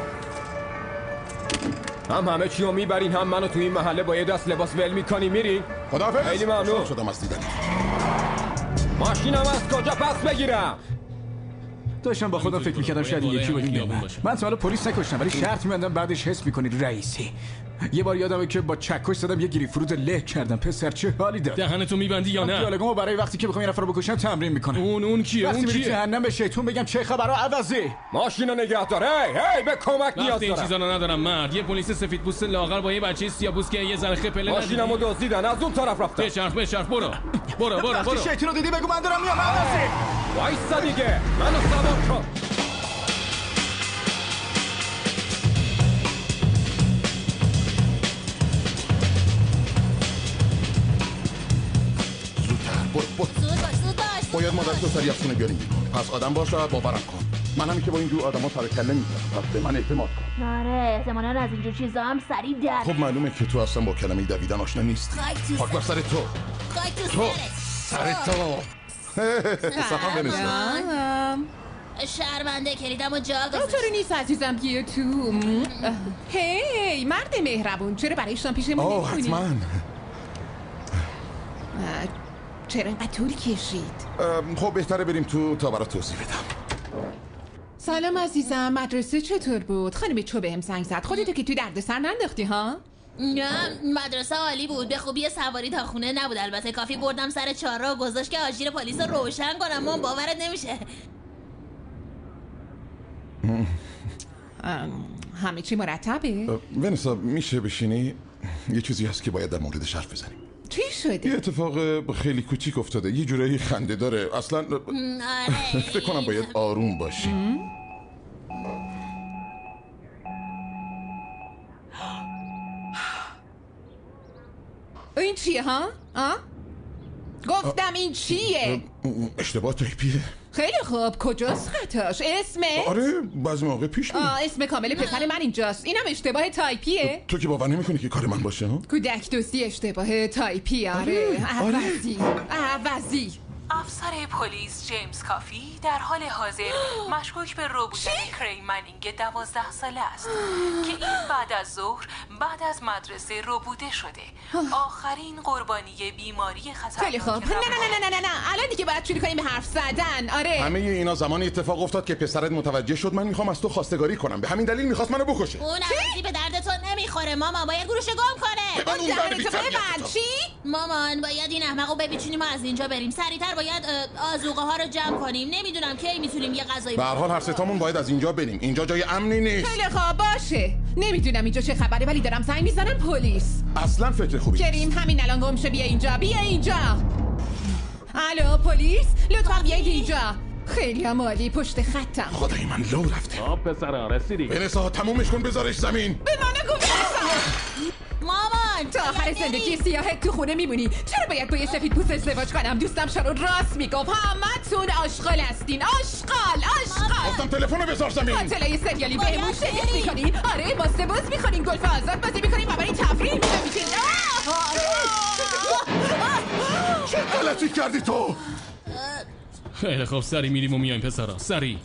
هم همه چی رو میبرین هم منو تو این محله با یه دست لباس ول میکنی میری؟ خداحافظ. خیلی ممنون. شدم از دیدن. ماشینم از کجا پس بگیرم؟ داشتم با خودم فکر میکردم شاید یکی بدیم به من. من تا حالا پلیس نکشتم ولی شرط میبندم بعدش حس میکنی رئیسی. یه بار یادمه که با چکش زدم یه گیری فرود له کردم. پسر چه حالی داد. دهنتو میبندی یا نه؟ دیالوگمو برای وقتی که بخوام یه نفر رو بکشم تمرین میکنم. اون اون کیه؟ وقتی اون میری کیه؟ جهنم به شیطون بگم چه خبرها عوضی. ماشینو نگه دار. هی هی به کمک نیاز دارم. این چیزا رو ندارم مرد. یه پلیس سفید پوست لاغر با یه بچه سیاه‌پوست که یه ذره خپله ندید. ماشینمو دزدیدن از اون طرف رفتن. بچرخ بچرخ برو. برو برو برو. وقتی شیطون رو دیدی بگو من دارم میام عوضی. وایسا دیگه. منو سوار کن. بود بود. زود باش زود باش. باید مادر تو سریع افسونه بیاریم. پس آدم باشه باورم کن. من همی که با اینجور آدما سر کله میذارم. پس به من اعتماد کن. آره احتمالاً از اینجور چیزا هم سریع در. خب معلومه که تو اصلا با کلمه دویدن آشنا نیستی. پاک بر سر تو. خاک تو تو سر تو. سلام بنویسم. شرمنده کلیدمو جا گذاشت. چطوری نیست عزیزم بیا تو. هی مرد مهربون چرا برایشان پیشمون نمی‌کنی؟ اوه حتما. چرا اینقدر طول کشید؟ خب بهتره بریم تو تا برات توضیح بدم. سلام عزیزم، مدرسه چطور بود؟ خانمی چو بهم زنگ زد. خودتو که توی دردسر ننداختی ها؟ نه مدرسه عالی بود. به خوبی سواری تا خونه نبود. البته کافی بردم سر چهارراه و گذاشت که آژیر پلیس رو روشن کنم. من باورت نمیشه. همه چی مرتبه؟ ونسا میشه بشینی؟ یه چیزی هست که باید در موردش حرف بزنیم. چی شده؟ یه اتفاق خیلی کوچیک افتاده. یه جورایی خنده داره. اصلا فکر کنم باید آروم باشی. این چیه ها؟ آه؟ گفتم این چیه؟ اشتباه تایپیه. خیلی خوب، کجاست خطاش؟ اسمت؟ آره بعضی موقع پیش میاد. آه اسم کامل پسر من اینجاست. اینم اشتباه تایپیه؟ تو که باور نمی‌کنی که کار من باشه ها؟ کودک دوستی اشتباه تایپی. آره عوضی عوضی. افسر پلیس جیمز کافی در حال حاضر مشکوک به رو بودن کریم منینگ دوازده ساله است که این بعد از ظهر بعد از مدرسه رو بوده شده. آخرین قربانی بیماری خطرناک. خیلی خوب. نه نه نه نه نه الان دیگه باید شروع کنیم به حرف زدن. آره همه اینا زمانی اتفاق افتاد که پسرت متوجه شد من میخوام از تو خواستگاری کنم. به همین دلیل میخواست منو بکشه. اون عوضی به دردتون نمیخوره مامان. باید گروش گم کنه. اون من چی؟ مامان باید این احمقو بپیچونیم و از اینجا بریم. سریعتر باید آذوقه ها رو جمع کنیم. نمیدونم کی میتونیم یه غذایی به هر حال هر ستامون باید از اینجا بریم. اینجا جای امنی نیست. خیلی خوب باشه. نمیدونم اینجا چه خبره ولی دارم زنگ میزنم پلیس. اصلا فکر خوبی. کریم همین الان گم شو. بیا اینجا بیا اینجا. الو پلیس لطفا بیاید اینجا. خیلی عالی پشت خطم. خدای من لو رفته. آب پسرا رسیدی. بنسا تمومش کن بذارش زمین. به من نگو مامان تا آخر زندگی سیاهت تو خونه میمونی. چرا باید با یه سفید پوست ازدواج کنم؟ دوستم شارون راست میگفت. همتون آشغال هستین. آشغال آشغال. گفتم تلفون رو بذار زمین. قاتلای سریالی بهمون شلیک میکنین. آره ماسته باز میخورین. گلف آزاد بازی میکنین و برای تفریح میرین. چه غلطی کردی تو؟ خیلی خوب سری میریم و میایم پسرا سری.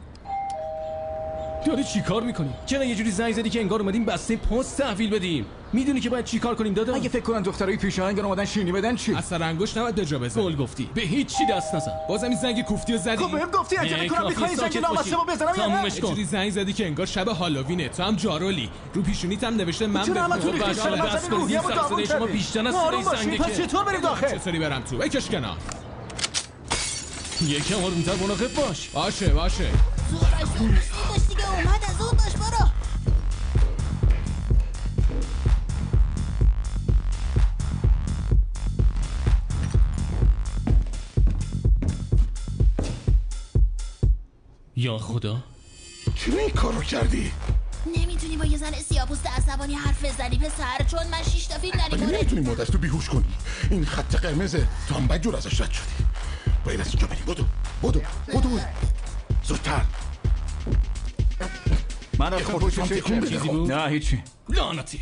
داری چی کار میکنی؟ چرا یه جوری زنگ زدی که انگار اومدیم بسته پست تحویل بدیم؟ میدونی که باید چی کار کنیم دادا؟ اگه فکر کنن دخترای پیشاهنگ اومدن شیرینی بدن چی؟ اثر انگشت نباید به جا بزنی. گل گفتی. به هیچ چی دست نزن. بازم این زنگ کوفتی رو زدی. خب بهم گفتی اگه کنم میخوای زنگ نامسته رو بزنم یا نه؟ یه جوری زنگ زدی که انگار شب هالووینه. تو هم جارولی. رو پیشونیت هم نوشته من به دست کنید سر شما بیشتر از صدای زنگه که چطور بریم داخل؟ چطوری برم تو؟ بکش کنار. یکم آرومتر مراقب باش. باشه باشه. زورش زورش دیگه اومد از اون باش برو. یا خدا چرا این کارو کردی؟ نمیتونی با یه زن سیاه‌پوست عصبانی حرف بزنی پسر چون من شش تا فیلم در این مورد. نمیتونی مدت تو بیهوش کنی. این خط قرمزه. تو هم بدجور ازش رد شدی. باید از اینجا بریم. بدو بدو بدو زودتر. من رفتم پشت چیزی بود؟ نه هیچی. لعنتی.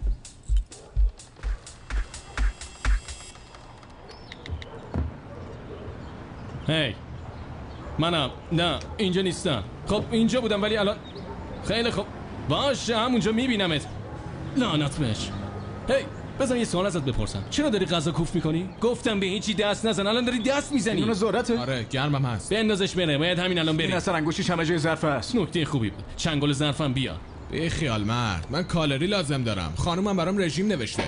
هی منم نه اینجا نیستم. خب اینجا بودم ولی الان خیلی خب باشه همونجا میبینمت. لعنت بهش. هی بذار یه سوال ازت بپرسم. چرا داری غذا کوفت میکنی؟ گفتم به هیچی دست نزن. الان داری دست میزنی. اون ذرته؟ آره گرمم هست. بندازش بره. باید همین الان بری. این اثر انگشتش همه جای ظرف است. نکته خوبی بود. چنگل ظرفم بیا. بی خیال مرد. من کالری لازم دارم. خانومم برام رژیم نوشته.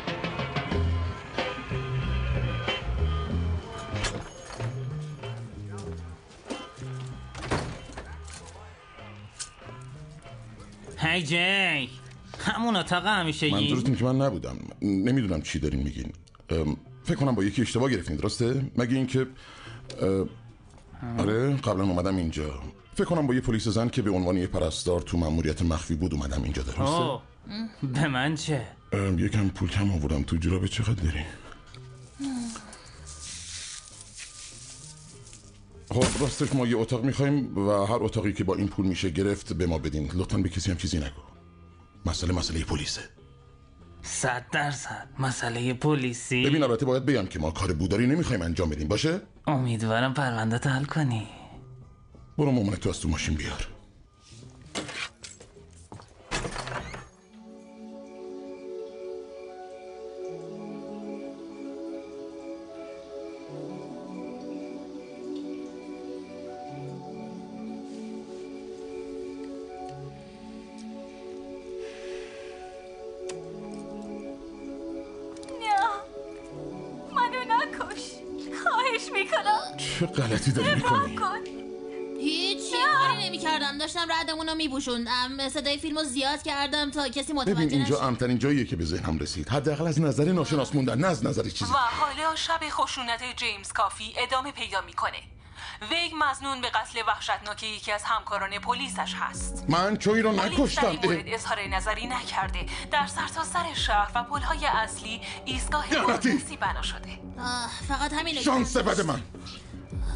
هی جی همون اتاق همیشگی. منظورتون که من نبودم. نمیدونم چی دارین میگین. فکر کنم با یکی اشتباه گرفتین درسته؟ مگه این که آره قبلا اومدم اینجا. فکر کنم با یه پلیس زن که به عنوان یه پرستار تو مأموریت مخفی بود اومدم اینجا درسته؟ به من چه؟ یکم پول کم آوردم. تو جورابه چقدر داری؟ خب راستش ما یه اتاق میخوایم و هر اتاقی که با این پول میشه گرفت به ما بدین. لطفاً به کسی هم چیزی نگو. مسئله مسئله پلیسه. صد درصد مسئله پلیسی. ببین البته باید بگم که ما کار بوداری نمیخوایم انجام بدیم باشه؟ امیدوارم پرونده حل کنی. برو مامانت تو از تو ماشین بیار. چه غلطی داری میکنی؟ هیچی کاری نمی کردم. داشتم ردمون رو میبوشوندم. صدای فیلم رو زیاد کردم تا کسی متوجه نشه. ببین اینجا امن‌ترین جاییه که به ذهنم رسید. حداقل از نظر ناشناس موندن نه از نظر چیزی. و حالا شب خشونت جیمز کافی ادامه پیدا میکنه. وی مظنون به قتل وحشتناک یکی از همکاران پلیسش هست. من چویی رو نکشتم. پلیس در این مورد اظهار نظری نکرده. در سرتاسر شهر و پل‌های اصلی ایستگاه اتوبوسی بنا شده. فقط همینه. شانس بده من.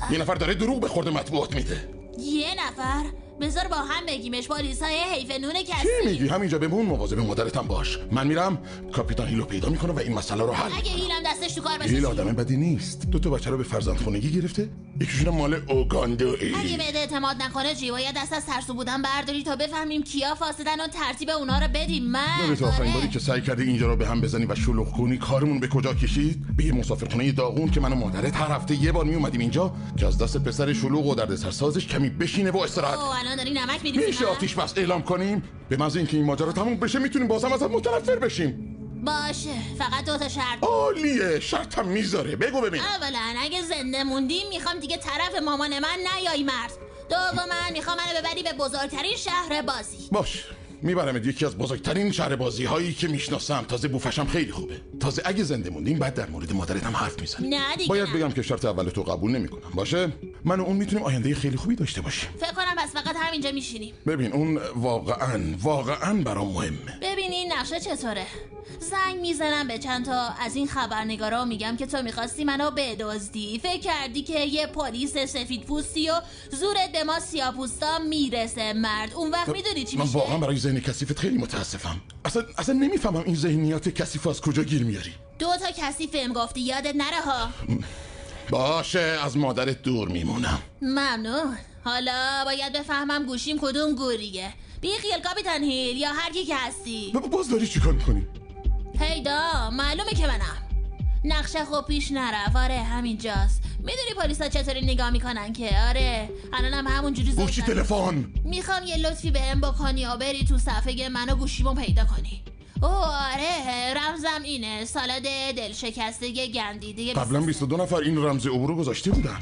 یه نفر داره دروغ به خورد مطبوعات میده. یه نفر؟ بذار با هم بگیمش. پلیسای حیف نون کسی. چی میگی؟ همینجا بمون، مواظب مادرتم باش. من میرم کاپیتان هیلو پیدا میکنه و این مسئله رو حل. اگه هیلم دستش تو کار باشه. هیل آدم بدی نیست. دو تا بچه رو به فرزندخونگی گرفته. یکیشون مال اوگاندوئه. اگه بهت اعتماد نکنه چی؟ باید دست از ترسو بودن برداری تا بفهمیم کیا فاسدن و ترتیب اونا رو بدیم. من یادت آخرین باری که سعی کردی اینجا رو به هم بزنی و شلوغ کنی کارمون به کجا کشید؟ به یه مسافرخونه داغون که من و مادرت هر هفته یه بار میومدیم اینجا که از دست پسر شلوغ و دردسرسازش کمی بشینه و استراحت. اوه الان داری نمک می‌ریزی. میشه آتیش بس اعلام کنیم؟ به محض اینکه این ماجرا تموم بشه میتونیم بازم ازت متنفر بشیم. باشه، فقط دو تا شرط. عالیه، شرطم میذاره. بگو ببین. اولا اگه زنده موندیم میخوام دیگه طرف مامان من نیای مرد. دوما میخوام منو ببری به بزرگترین شهر بازی. باش، میبرمت یکی از بزرگترین شهر بازی هایی که میشناسم. تازه بوفشم خیلی خوبه. تازه اگه زنده موندیم بعد در مورد مادرت هم حرف میزنیم. نه دیگه باید نه. بگم که شرط اول تو قبول نمیکنم. باشه؟ من و اون میتونیم آینده خیلی خوبی داشته باشیم. فکر کنم بس فقط همینجا میشینیم. ببین اون واقعا واقعا برام مهمه. ببین این نقشه چطوره؟ زنگ میزنم به چند تا از این خبرنگارا میگم که تو میخواستی منو بدزدی. فکر کردی که یه پلیس سفید پوستی و زورت به ما سیاه‌پوستا میرسه مرد. اون وقت میدونی چی من میشه؟ واقعا برای ذهن کثیفت خیلی متاسفم. اصلا اصلا نمیفهمم این ذهنیت کثیف از کجا گیر میاری. دو تا کثیف ام گفتی یادت نره ها. باشه، از مادرت دور میمونم. ممنون. حالا باید بفهمم گوشیم کدوم گوریه. بی خیال کاپیتان هیل یا هر کی که هستی. باز داری چیکار میکنی؟ هیدا معلومه که منم. نقشه خوب پیش نرفت. آره همینجاست. میدونی پلیسا چطوری نگاه میکنن که؟ آره الانم همونجوری زدن. گوشی تلفن. میخوام یه لطفی بهم بکنی و بری تو صفحه منو گوشیمو پیدا کنی. اوه آره رمزم اینه. سالاد دل شکسته گندیده. قبلا بیست و دو نفر این رمز عبور گذاشته بودن.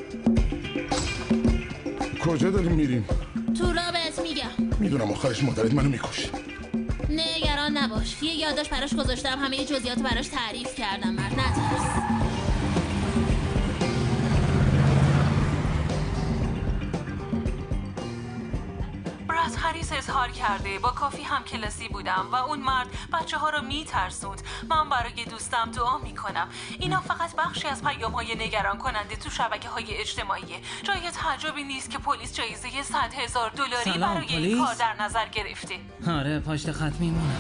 کجا داریم میریم؟ تو را بهت میگم. میدونم آخرش مادرت منو میکشه. نگران نباش. یه یادداشت براش گذاشتم، همه جزئیات براش تعریف کردم. مرد نترس. براد هریس اظهار کرده با کافی هم کلاسی بودم و اون مرد بچه ها رو میترسوند. من برای دوستم دعا میکنم. اینا فقط بخشی از پیام های نگران کننده تو شبکه های اجتماعیه. جای تعجبی نیست که پلیس جایزه صد هزار دلاری برای پلیس؟ این کار در نظر گرفته. آره پشت خط میمونم.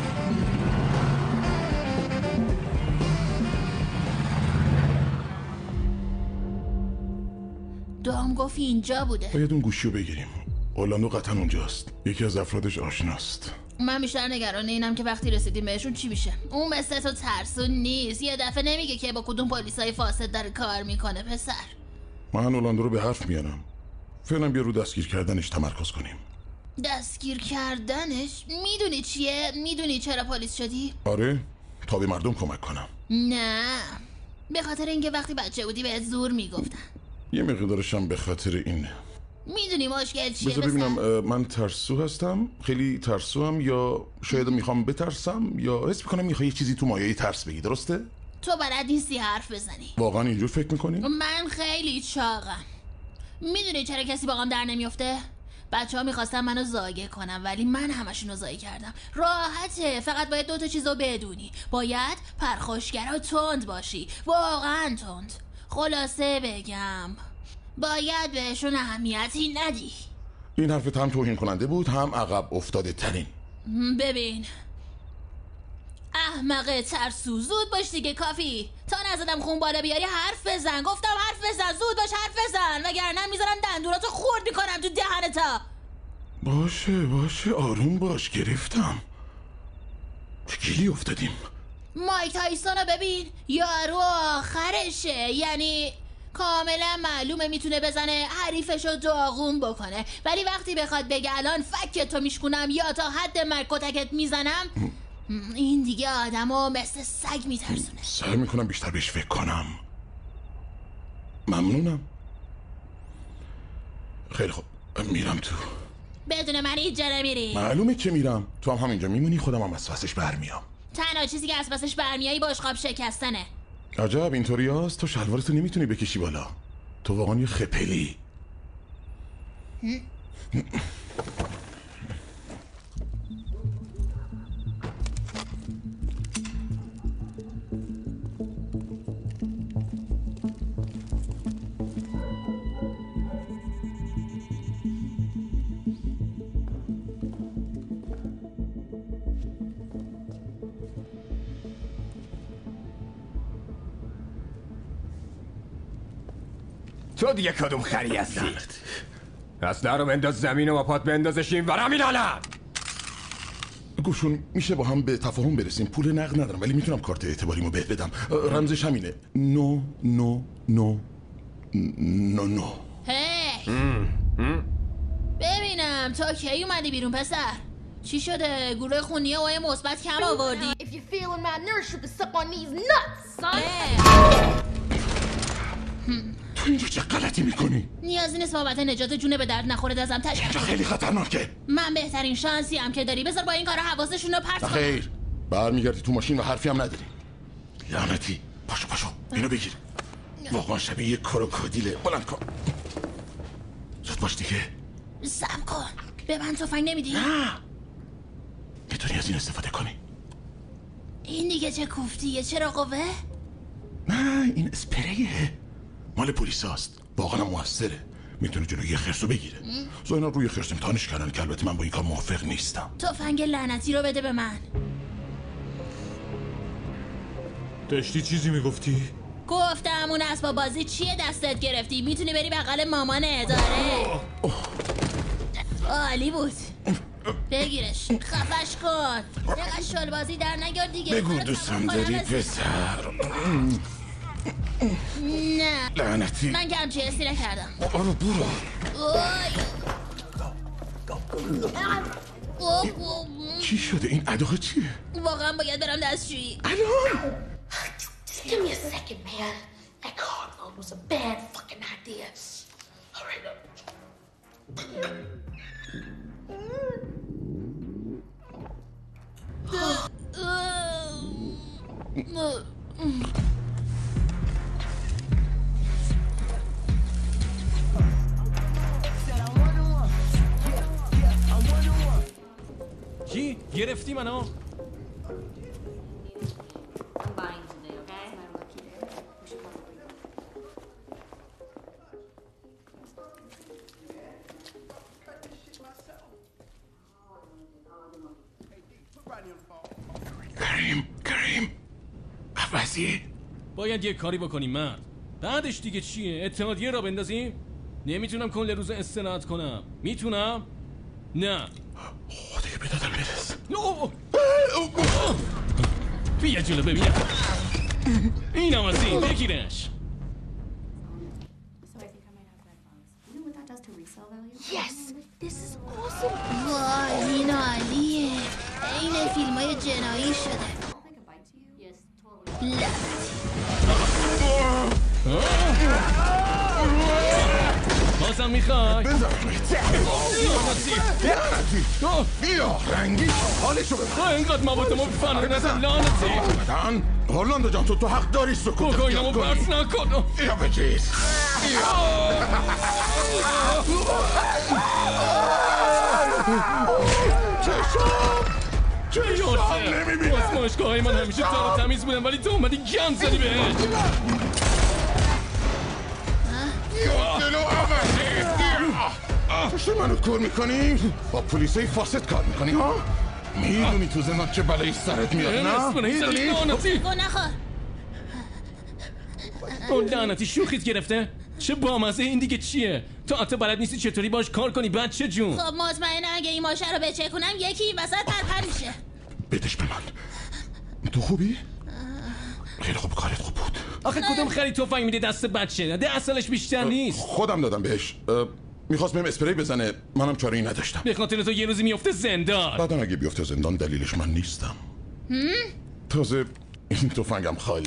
دام گفت اینجا بوده. باید اون گوشی رو بگیریم. اولاندو قطعا اونجاست. یکی از افرادش آشناست. من بیشتر نگران اینم که وقتی رسیدیم بهشون چی میشه. اون مثل تو ترسون نیست. یه دفعه نمیگه که با کدوم پلیسای فاسد داره کار میکنه پسر. من اولاندو رو به حرف میارم. فعلا بیا رو دستگیر کردنش تمرکز کنیم. دستگیر کردنش؟ میدونی چیه؟ میدونی چرا پلیس شدی؟ آره، تا به مردم کمک کنم. نه به خاطر اینکه وقتی بچه بودی بهت زور میگفتن. یه مقدارشم به خاطر اینه. میدونی مشکل چیه؟ بذار ببینم، من ترسو هستم، خیلی ترسو هم، یا شاید میخوام بترسم، یا حس میکنم میخوای یه چیزی تو مایه ترس بگی. درسته؟ تو بلد نیستی حرف بزنی. واقعا اینجور فکر میکنی؟ من خیلی چاقم. میدونی چرا کسی باقام در نمیفته؟ بچه ها میخواستن منو زایه کنم ولی من همشونو زایه کردم. راحته، فقط باید دوتا چیزو بدونی. باید پرخاشگر و تند باشی، واقعا تند. خلاصه بگم باید بهشون اهمیتی ندی. این حرفت هم توهین کننده بود هم عقب افتاده ترین. ببین احمق ترسو، زود باش دیگه کافی. تا نزدم خون بالا بیاری حرف بزن. گفتم حرف بزن، زود باش حرف بزن وگرنه میذارم دندوناتو خورد میکنم تو دهنتا. باشه باشه آروم باش، گرفتم. چه گیری افتادیم؟ مایک تایسون رو ببین، یارو آخرشه. یعنی کاملا معلومه میتونه بزنه حریفشو داغون بکنه، ولی وقتی بخواد بگه الان فکت تو میشکنم یا تا حد مرگ کتکت میزنم، این دیگه آدمو مثل سگ میترسونه. سعی میکنم بیشتر بهش فکر کنم. ممنونم. خیلی خوب، میرم تو. بدون من اینجا نمیری. معلومه که میرم. تو هم همینجا میمونی، خودم هم از پسش برمیام. تنها چیزی که از پسش برمیایی بشقاب شکستنه. عجب اینطوری هست؟ تو شلوارتو نمیتونی بکشی بالا. تو واقعا یه خپلی. تو دیگه کدوم خری هستی؟ اصلا رو بنداز زمین و پات بندازش این ور همین حالا. گوشون میشه با هم به تفاهم برسیم. پول نقد ندارم ولی میتونم کارت اعتباریمو بهت بدم. رمزش همینه. نو نو نو نو نو. هی ببینم تا کی اومدی بیرون پسر؟ چی شده؟ گروه خونیه و مثبت کم آوردی؟ If you're feeling malnourished, you can suck on these nuts, son. تو اینجا چه غلطی میکنی؟ نیازی نیست بابت نجات جونه به درد نخورد ازم تشکر اینجا خیلی خطرناکه. من بهترین شانسی هم که داری. بذار با این کارا حواسشون رو پرت کنم. خیر برمیگردی تو ماشین و حرفی هم نداری. لعنتی. پاشو پاشو اینو بگیر. واقعا شبیه یه کروکودیله. بلند کن. زود باش دیگه. صبر کن. به من تفنگ نمیدی؟ نه میتونی از این استفاده کنی. این دیگه چه کوفتیه؟ چرا قوه؟ نه این اسپریه مال پلیس هست. واقعا موثره. میتونه جلوی یه خرسو بگیره. زاینا روی خرس امتحانش کردن که البته من با این کار موافق نیستم. تفنگ لعنتی رو بده به من. داشتی چیزی میگفتی؟ گفتم اون اسباب بازی چیه دستت گرفتی؟ میتونی بری بغل مامان اداره. عالی بود. بگیرش خفش کن. نقدر شل بازی در نگار دیگه. بگو دوستم داری پسر. نه لعنتی. من که همچی حسی نکردم. آرو برو. چی شده؟ این اداغه چیه؟ واقعا باید برم دستشویی. الان Just give me a second, man. That car loan was a bad fucking idea. All right. چی؟ گرفتی منو؟ کریم کریم عوضی باید یه کاری بکنیم مرد. بعدش دیگه چیه؟ اتحادیه را بندازیم؟ نمیتونم کل روز استراحت کنم. میتونم؟ نه خدای به دادم برس. بیا جلو ببینم. این هم از این بگیرش. Yes, this is awesome. وای این عالیه. این فیلم های جنایی شده. بازم میخوای؟ بزن بیا رنگی حالشو ببر. تو اینقدر موادمو بفنه نزن لعنتی. آمدن هرلاندو جان تو تو حق داری سکوت کوکاینمو برس نکن. یا بجیز چشم چشم نمیبینم. آزمایشگاه من همیشه تر و تمیز بودن ولی تو اومدی گند زدی بهش. دلو عوضی پشت منو کور میکنی؟ با پلیسای فاسد کار میکنی ها؟ میدونی تو زندان چه بلایی سرت میاد نه؟ میدونی؟ گو نخور. اون لعنتی شوخیت گرفته؟ چه بامزه این دیگه چیه؟ تو حتی بلد نیستی چطوری باش کار کنی بچه جون. خب مطمئنه اگه این ماشه رو بچه کنم یکی این وسط پرپر میشه. بدش به من. تو خوبی؟ خیلی خوب کارت خوب بود. آخه کدوم خری تفنگ میده دست بچه؟ ده اصلش بیشتر نیست. خودم دادم بهش. میخواست بهم اسپری بزنه منم چاره ای نداشتم. به خاطر تو یه روزی میفته زندان. بعدن اگه بیفته زندان دلیلش من نیستم. تازه این تفنگم خالیه.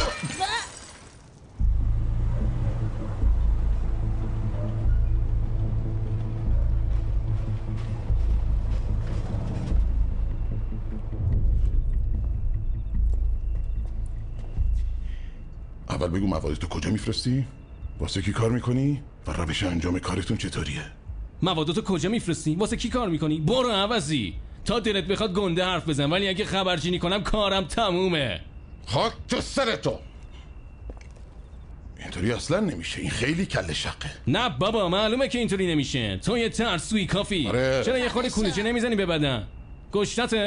اول بگو موادتو کجا میفرستی؟ واسه کی کار میکنی؟ و روش انجام کارتون چطوریه؟ موادتو کجا میفرستی؟ واسه کی کار میکنی؟ برو عوضی. تا دلت بخواد گنده حرف بزن ولی اگه خبرچینی کنم کارم تمومه. خاک تو سرتو. اینطوری اصلا نمیشه. این خیلی کله شقه. نه بابا معلومه که اینطوری نمیشه. تو یه ترسوی کافی. آره. چرا یه خورده کلوچه نمیزنی به بدن؟ گشتته؟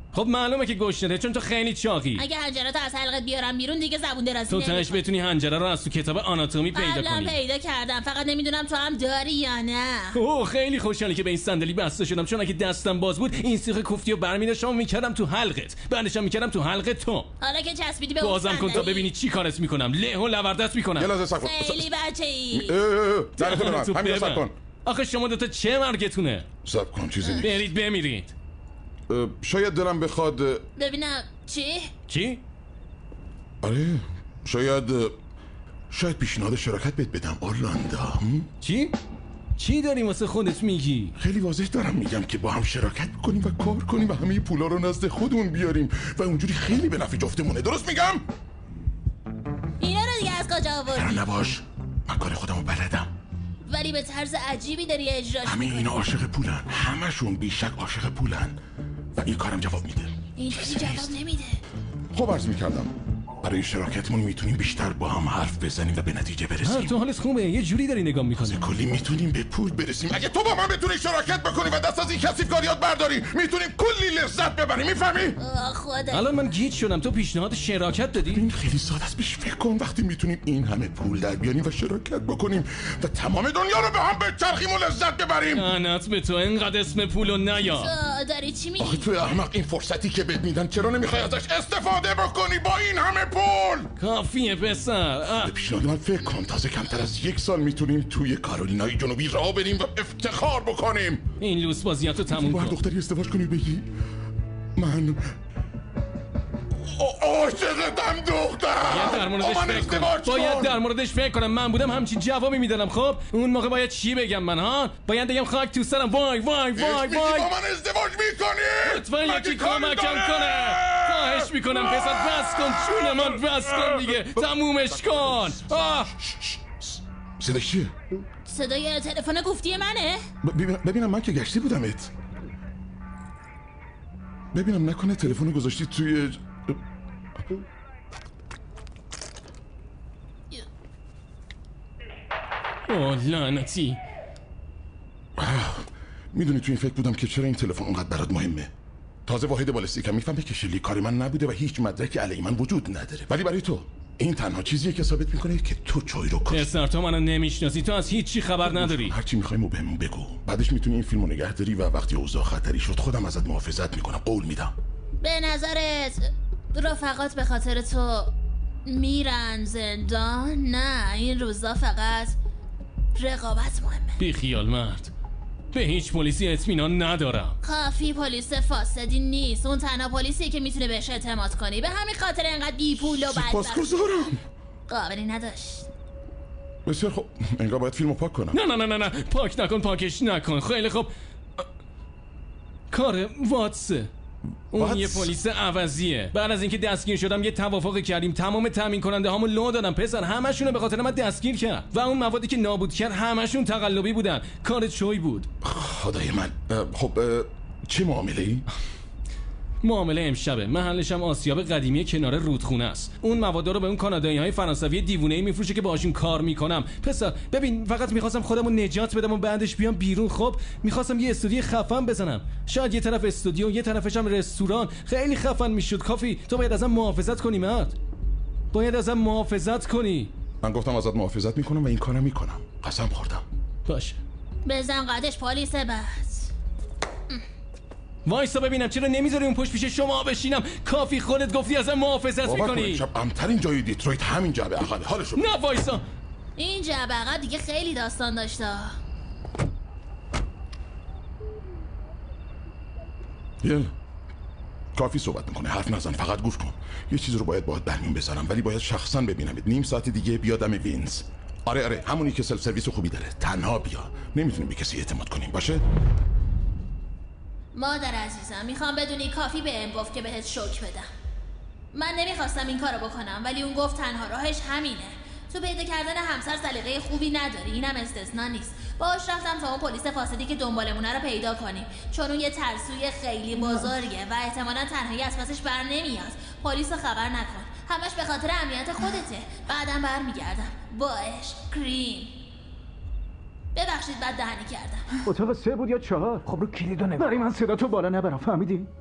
خب معلومه که گشنه چون تو خیلی چاقی. اگه حنجره تو از حلقت بیارم بیرون دیگه زبون درازی تو تاش بتونی حنجره رو از تو کتاب آناتومی پیدا قبلا کنی. پیدا کردم، فقط نمیدونم تو هم داری یا نه. اوه خیلی خوشحالی که به این صندلی بسته شدم، چون اگه دستم باز بود این سیخ کوفتی رو برمی‌داشتم و میکردم تو حلقت، بعدشم میکردم تو حلقه تو. حالا که چسبیدی به اون بازم کن تا ببینی چی کارت میکنم. له و لوردت میکنم. یه لحظه صبر کن. خیلی بچه‌ای. درتون من همین صبر کن. آخه شما دوتا چه مرگتونه؟ صبر کن چیزی نیست. برید بمیرید. شاید دلم بخواد. ببینم چی؟ چی؟ آره شاید شاید پیشنهاد شراکت بهت بدم اورلاندا. چی؟ چی داری واسه خودت میگی؟ خیلی واضح دارم میگم که با هم شراکت بکنیم و کار کنیم و همه پولا رو نزد خودمون بیاریم و اونجوری خیلی به نفع جفتمونه. درست میگم؟ اینا رو دیگه از کجا آوردی؟ نباش، من کار خودمو بلدم. ولی به طرز عجیبی داری اجراش همه اینا عاشق پولن، همشون بیشک عاشق پولن و این کارم جواب میده. اینجوری جواب نمیده. خب عرض میکردم برای شراکتمون میتونیم بیشتر با هم حرف بزنیم و به نتیجه برسیم. هر تو حالت خوبه، یه جوری داری نگاه میکنی. کلی میتونیم به پول برسیم. اگه تو با من بتونی شراکت بکنی و دست از این کثیفکاریات برداری میتونیم کلی لذت ببریم. میفهمی؟ خدا. الان من گیج شدم. تو پیشنهاد شراکت دادی؟ این خیلی ساده است. بهش فکر کن وقتی میتونیم این همه پول در بیاریم و شراکت بکنیم و تمام دنیا رو به هم بچرخیم و لذت ببریم. لعنت به تو، اینقدر اسم پولو نیا. تو داری چی میگی؟ آخه تو احمق، این فرصتی که بهت میدن چرا نمیخوای ازش استفاده بکنی با این همه پول؟ کافیه پسر. به پیشنهاد من فکر کن. تازه کمتر از یک سال میتونیم توی کارولینای جنوبی راه بریم و افتخار بکنیم. این لوس بازیاتو تموم کن. با دختری ازدواج کنی بگی من عاشقتم دختر. باید در موردش فکر کنم. باید در موردش فکر کنم. من بودم همچین جوابی میدادم. خب اون موقع باید چی بگم من ها؟ باید بگم خاک تو سرم. وای وای وای وای. با من ازدواج میکنی؟ لطفا یکی کمکم کنه. خواهش میکنم پسر بس کن چون من بس کن دیگه. تمومش کن. صدای چیه؟ صدای تلفن گفتی منه؟ ببینم من که گشتی بودمت. ببینم نکنه تلفن گذاشتی توی اوه لعنتی. میدونی توی این فکر بودم که چرا این تلفن اونقدر برات مهمه. تازه واحد بالستیکم میفهمه که شلی کار من نبوده و هیچ مدرکی علیه من وجود نداره، ولی برای تو این تنها چیزیه که ثابت میکنه که تو چوی رو کشتی. پسر تو منو نمیشناسی، تو از هیچ چی خبر نداری. هر چی میخوایم و بهمون بگو. بعدش میتونی این فیلمو نگه داری و وقتی اوضاع خطری شد خودم ازت محافظت میکنم. قول میدم. به نظرت رفقات به خاطر تو میرن زندان؟ نه، این روزا فقط رقابت مهمه. بی خیال مرد، به هیچ پلیسی اطمینان ندارم. کافی پلیس فاسدی نیست. اون تنها پلیسیه که میتونه بهش اعتماد کنی. به همین خاطر انقدر بی پول و بدبخت. سپاسگزارم. قابلی نداشت. بسیار خب، انگار باید فیلمو پاک کنم. نه نه نه نه نه پاک نکن، پاکش نکن. خیلی خب. کار واتسه. اون یه پلیس عوضیه. بعد از اینکه دستگیر شدم یه توافق کردیم، تمام تامین کننده هامو لو دادم پسر. همشونو به خاطر من دستگیر کرد و اون موادی که نابود کرد همشون تقلبی بودن. کار چوی بود. خدای من. خب چه معامله ای؟ معامله امشبه. محلش هم آسیاب قدیمی کنار رودخونه است. اون موادا رو به اون کانادایی‌های فرانسوی دیوونه‌ای میفروشه که باهاشون کار میکنم. پسر ببین، فقط میخواستم خودمو نجات بدم و بعدش بیام بیرون. خب میخواستم یه استودیو خفن بزنم. شاید یه طرف استودیو، یه طرفش هم رستوران. خیلی خفن میشد. کافی تو باید ازم محافظت کنی مرد. باید ازم محافظت کنی. من گفتم ازت محافظت میکنم و این کارو میکنم. قسم خوردم. باشه. بزن قدش پلیس بعد. وایسا ببینم چرا نمیذاری اون پشت پیش شما بشینم. کافی خودت گفتی ازم محافظت میکنی. شب امترین جای دیترویت همین جعبه عقبه. حالشو نه وایسا. این جعبه عقب دیگه خیلی داستان داشته. یل کافی صحبت میکنه، حرف نزن، فقط گوش کن. یه چیز رو باید باید برمین بذارم، ولی باید شخصا ببینمت. نیم ساعت دیگه بیادم وینز. آره آره همونی که سلف سرویس خوبی داره. تنها بیا. نمیتونیم به کسی اعتماد کنیم. باشه؟ مادر عزیزم، میخوام بدونی کافی بهم گفت که بهت شوک بدم. من نمیخواستم این کارو بکنم، ولی اون گفت تنها راهش همینه. تو پیدا کردن همسر سلیقه خوبی نداری، اینم استثنا نیست. باهاش رفتم تا اون پلیس فاسدی که دنبالمونه رو پیدا کنیم، چون اون یه ترسوی خیلی بزرگه و احتمالاً تنهایی از پسش بر نمیاد. پلیس خبر نکن، همش به خاطر امنیت خودته. بعدم برمیگردم با عشق. کریم. ببخشید بد دهنی کردم. اتاق سه بود یا چهار؟ خب رو کلیدو نبر. برای من صدا تو بالا نبرم، فهمیدی؟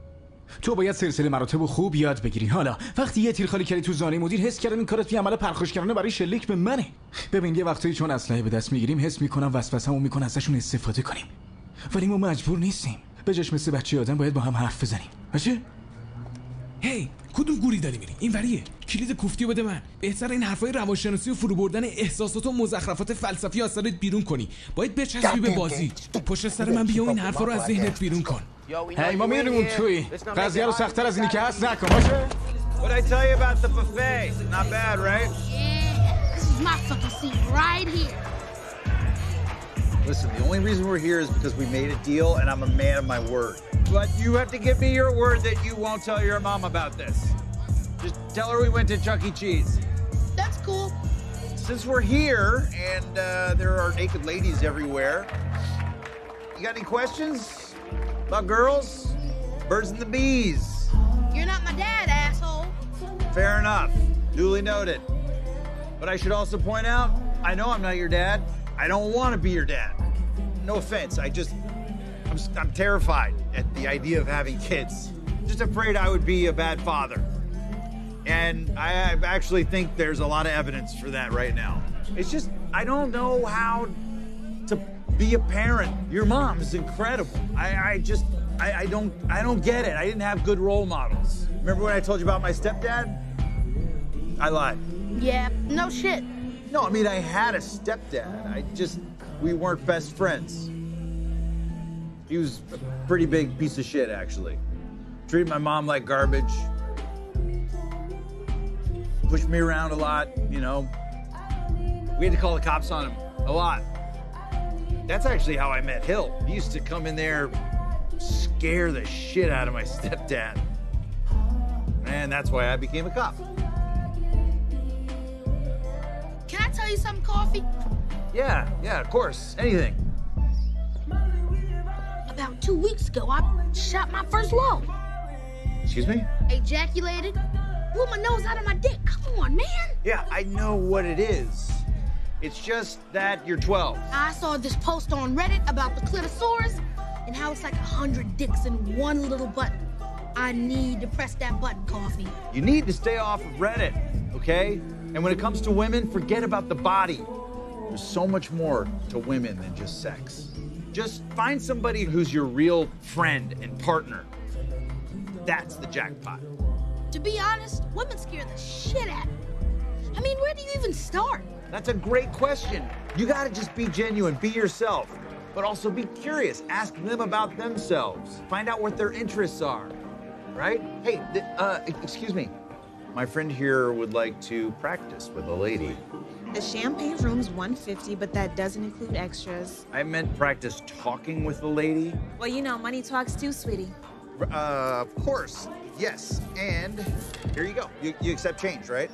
تو باید سلسله مراتب خوب یاد بگیری. حالا وقتی یه تیر خالی کردی تو زانه مدیر، حس کردم این کارت یه عمل پرخاشگرانه برای شلیک به منه. ببین یه وقتایی چون اسلحه به دست میگیریم حس میکنم وسوسه‌مون میکنه ازشون استفاده کنیم، ولی ما مجبور نیستیم. به جاش مثل بچه آدم باید با هم حرف بزنیم. باشه؟ هی کدوم گوری داری میری؟ این وریه. کلید کوفتیو بده من. بهتر این حرفای روانشناسی و فرو بردن احساسات و مزخرفات فلسفی از سرت بیرون کنی. باید بچسبی به بازی. پشت سر من بیا و این حرفا رو از ذهنت بیرون کن. هی ما میریم اون توی. قضیه رو سخت‌تر از اینی که هست نکن. باشه؟ What I tell you about the buffet? Not bad, right? Yeah, this is my fucking seat right here. Listen, the only reason we're here is because we made a deal, and I'm a man of my word. But you have to give me your word that you won't tell your mom about this. Just tell her we went to Chuck E. Cheese. That's cool. Since we're here, and uh, there are naked ladies everywhere, you got any questions about girls? Birds and the bees. You're not my dad, asshole. Fair enough. Duly noted. But I should also point out, I know I'm not your dad. I don't want to be your dad. No offense. I just, I'm, I'm terrified at the idea of having kids. Just afraid I would be a bad father. And I actually think there's a lot of evidence for that right now. It's just, I don't know how to be a parent. Your mom is incredible. I, I just, I, I don't, I don't get it. I didn't have good role models. Remember when I told you about my stepdad? I lied. Yeah, no shit. No, I mean, I had a stepdad. I just, we weren't best friends. He was a pretty big piece of shit, actually. Treated my mom like garbage. Pushed me around a lot, you know. We had to call the cops on him a lot. That's actually how I met Hill. He used to come in there, scare the shit out of my stepdad. And that's why I became a cop. Can I tell you something, Coffee? Yeah, yeah, of course. Anything. About two weeks ago, I shot my first load. Excuse me? Ejaculated. Blew my nose out of my dick. Come on, man. Yeah, I know what it is. It's just that you're twelve. I saw this post on Reddit about the clitosaurus and how it's like a hundred dicks in one little button. I need to press that button, Coffee. You need to stay off of Reddit, okay? And when it comes to women, forget about the body. There's so much more to women than just sex. Just find somebody who's your real friend and partner. That's the jackpot. To be honest, women scare the shit out of me. I mean, where do you even start? That's a great question. You gotta just be genuine, be yourself. But also be curious. Ask them about themselves. Find out what their interests are, right? Hey, th- uh, excuse me. My friend here would like to practice with a lady. The champagne room's one hundred fifty dollars, but that doesn't include extras. I meant practice talking with a lady. Well, you know, money talks too, sweetie. Uh, of course, yes. And here you go. You, you accept change, right?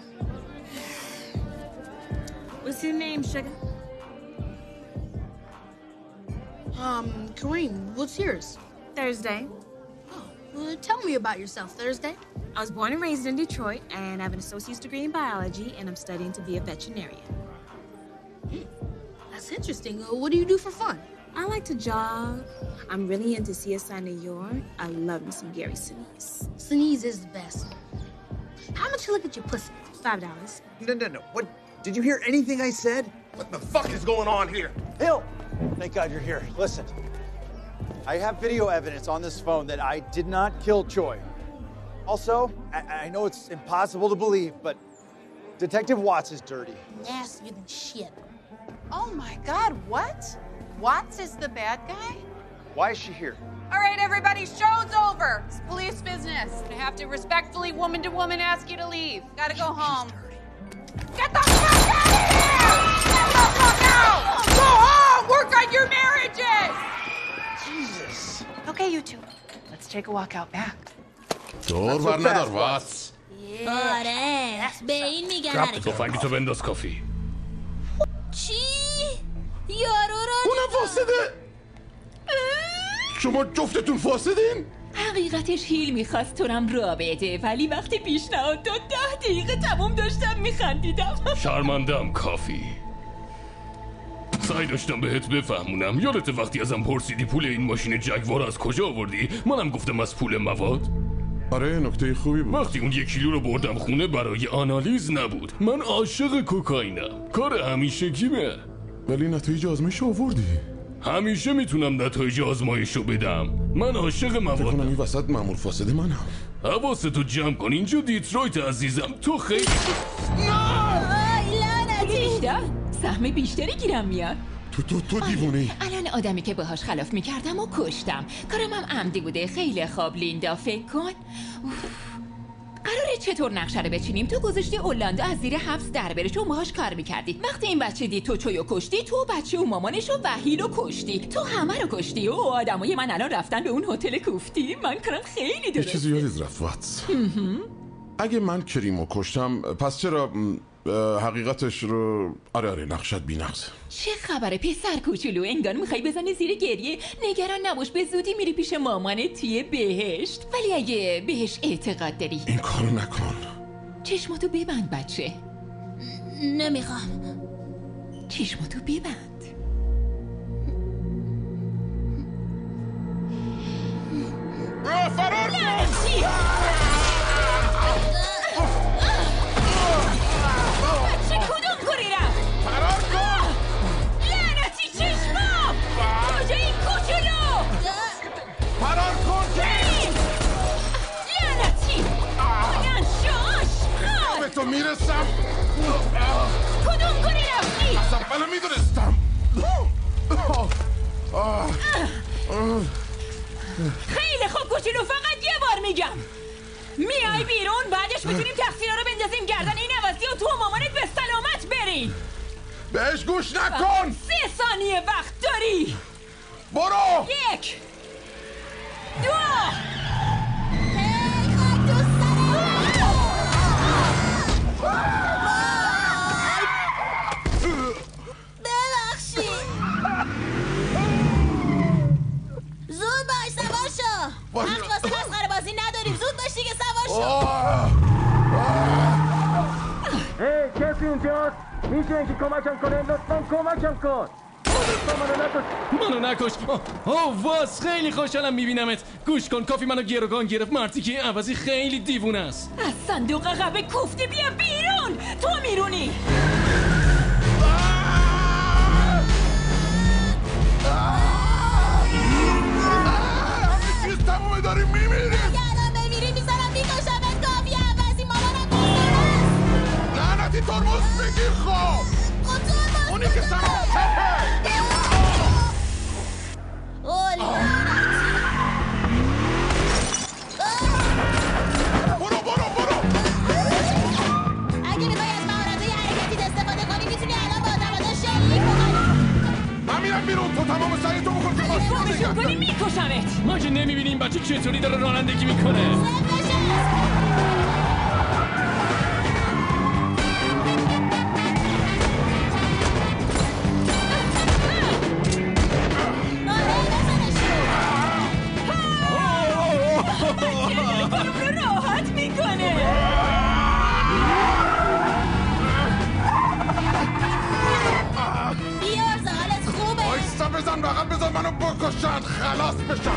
What's your name, sugar? Um, Kareem, what's yours? Thursday. Oh, well, tell me about yourself, Thursday. I was born and raised in Detroit, and I have an associate's degree in biology, and I'm studying to be a veterinarian. Hmm. That's interesting. Uh, what do you do for fun? I like to jog. I'm really into C S I New York. I love me some Gary Sinise. Sinise is the best. How much you look at your pussy? Five dollars. No, no, no. What? Did you hear anything I said? What the fuck is going on here? Hill! Thank God you're here. Listen. I have video evidence on this phone that I did not kill Choi. Also, I, I know it's impossible to believe, but Detective Watts is dirty. Nastier than shit. Oh my God, what? Watts is the bad guy? Why is she here? All right, everybody, show's over. It's police business. I have to respectfully, woman to woman, ask you to leave. Gotta go home. Get the fuck out of here! Get the fuck out! Go home! Work on your marriages! Jesus. Okay, you two. Let's take a walk out back. دور بر ندار واتس. آره به این میگن حرکت. تفنگتو بنداز کافی. چی؟ یارو رو اونم فاسده. شما جفتتون فاسدین؟ حقیقتش هیل میخواست تو رم را بده، ولی وقتی پیشنهاد داد ده دقیقه تموم داشتم میخندیدم. شرمندم کافی. سعی داشتم بهت بفهمونم. یادت وقتی ازم پرسیدی پول این ماشین جگوار از کجا آوردی؟ منم گفتم از پول مواد. آره نکته خوبی بود. وقتی اون یک کیلو رو بردم خونه برای آنالیز نبود. من عاشق کوکائینم. کار همیشگیمه. ولی نتایج آزمایش آوردی. همیشه میتونم نتایج آزمایش رو بدم. من عاشق موادم. فکر کنم این وسط مأمور فاسد منم. حواستو جمع کن، اینجا دیترویت عزیزم. تو خیلی بیشتر سهم بیشتری گیرم میاد. تو تو تو دیوونه. الان آدمی که باهاش خلاف میکردم و کشتم. کارم هم عمدی بوده. خیلی خواب لیندا، فکر کن. قراره چطور نقشه رو بچینیم؟ تو گذاشتی اورلاندو از زیر حبس در بره چون باهاش کار میکردی. وقتی این بچه دید تو چویو کشتی، تو بچه و مامانش و وحیدو کشتی. تو همه رو کشتی و آدمای من الان رفتن به اون هتل کوفتی. من کارم خیلی درسته. یه چیزی یادت رفت واتس. اگه من کریمو کشتم پس چرا حقیقتش رو آره آره نقشت بی‌نقصه. چه خبره پسر کوچولو؟ انگار میخوای بزنی زیر گریه. نگران نباش، به زودی میری پیش مامانت توی بهشت. ولی اگه بهش اعتقاد داری این کارو نکن. چشماتو ببند بچه. نمیخوام. چشماتو ببند. فرار کن. بچه کدوم کاری رفت؟ فرار کن. لعنتی چشمام. کجایی کوچولو؟ فرار کن کریم. لعنتی. بلند شو آشقال. به تو میرسم. کدوم کاری رفتی؟ از اول میدونستم. خیلی خوب کوچولو، فقط یه بار میگم میای بیرون، بعدش میتونیم تقصیرها رو بندازیم گردن این عوضی و تو و مامانت به سلامت برین. بهش گوش نکن. سه ثانیه وقت داری. برو. یک دو. ببخشید. زود باش سوار شو. وقت واسه مسخره بازی نداریم. زود باش دیگه سوار شو. هی کسی اونجاست؟ میشه اینکه کمکم کنه؟ لطفاً کمکم کن. منو نکش. منو نکش. اوه واس خیلی خوشحالم میبینمت. گوش کن کافی منو گروگان گرفت. مرتی که عوضی خیلی دیوونه است. از صندوق عقب کوفتی بیا بیرون. تو میرونی. همه چیز تمومه داریم میمیریم. اگه الان بمیری میذارم میکشمت. کافی عوضی مامانم میزنم. لعنتی ترمز بگیر خواب. اونی که سرم چپه. اوه لعنتی. برو برو برو. اگه میخوای از مهارت‌های حرکتیت استفاده کنی میتونی الان با آدم‌ها شلیک بکنی. من میرم بیرون. تو تمام سعی تو بکن که ماشین رو نگه کنی میکشمت. ما که نمیبینیم بچه چطوری داره رانندگی میکنه. راحت میکنه. بیارزه حالت خوبه. آیستا بزن بغل بزن منو بکشن خلاص بشم.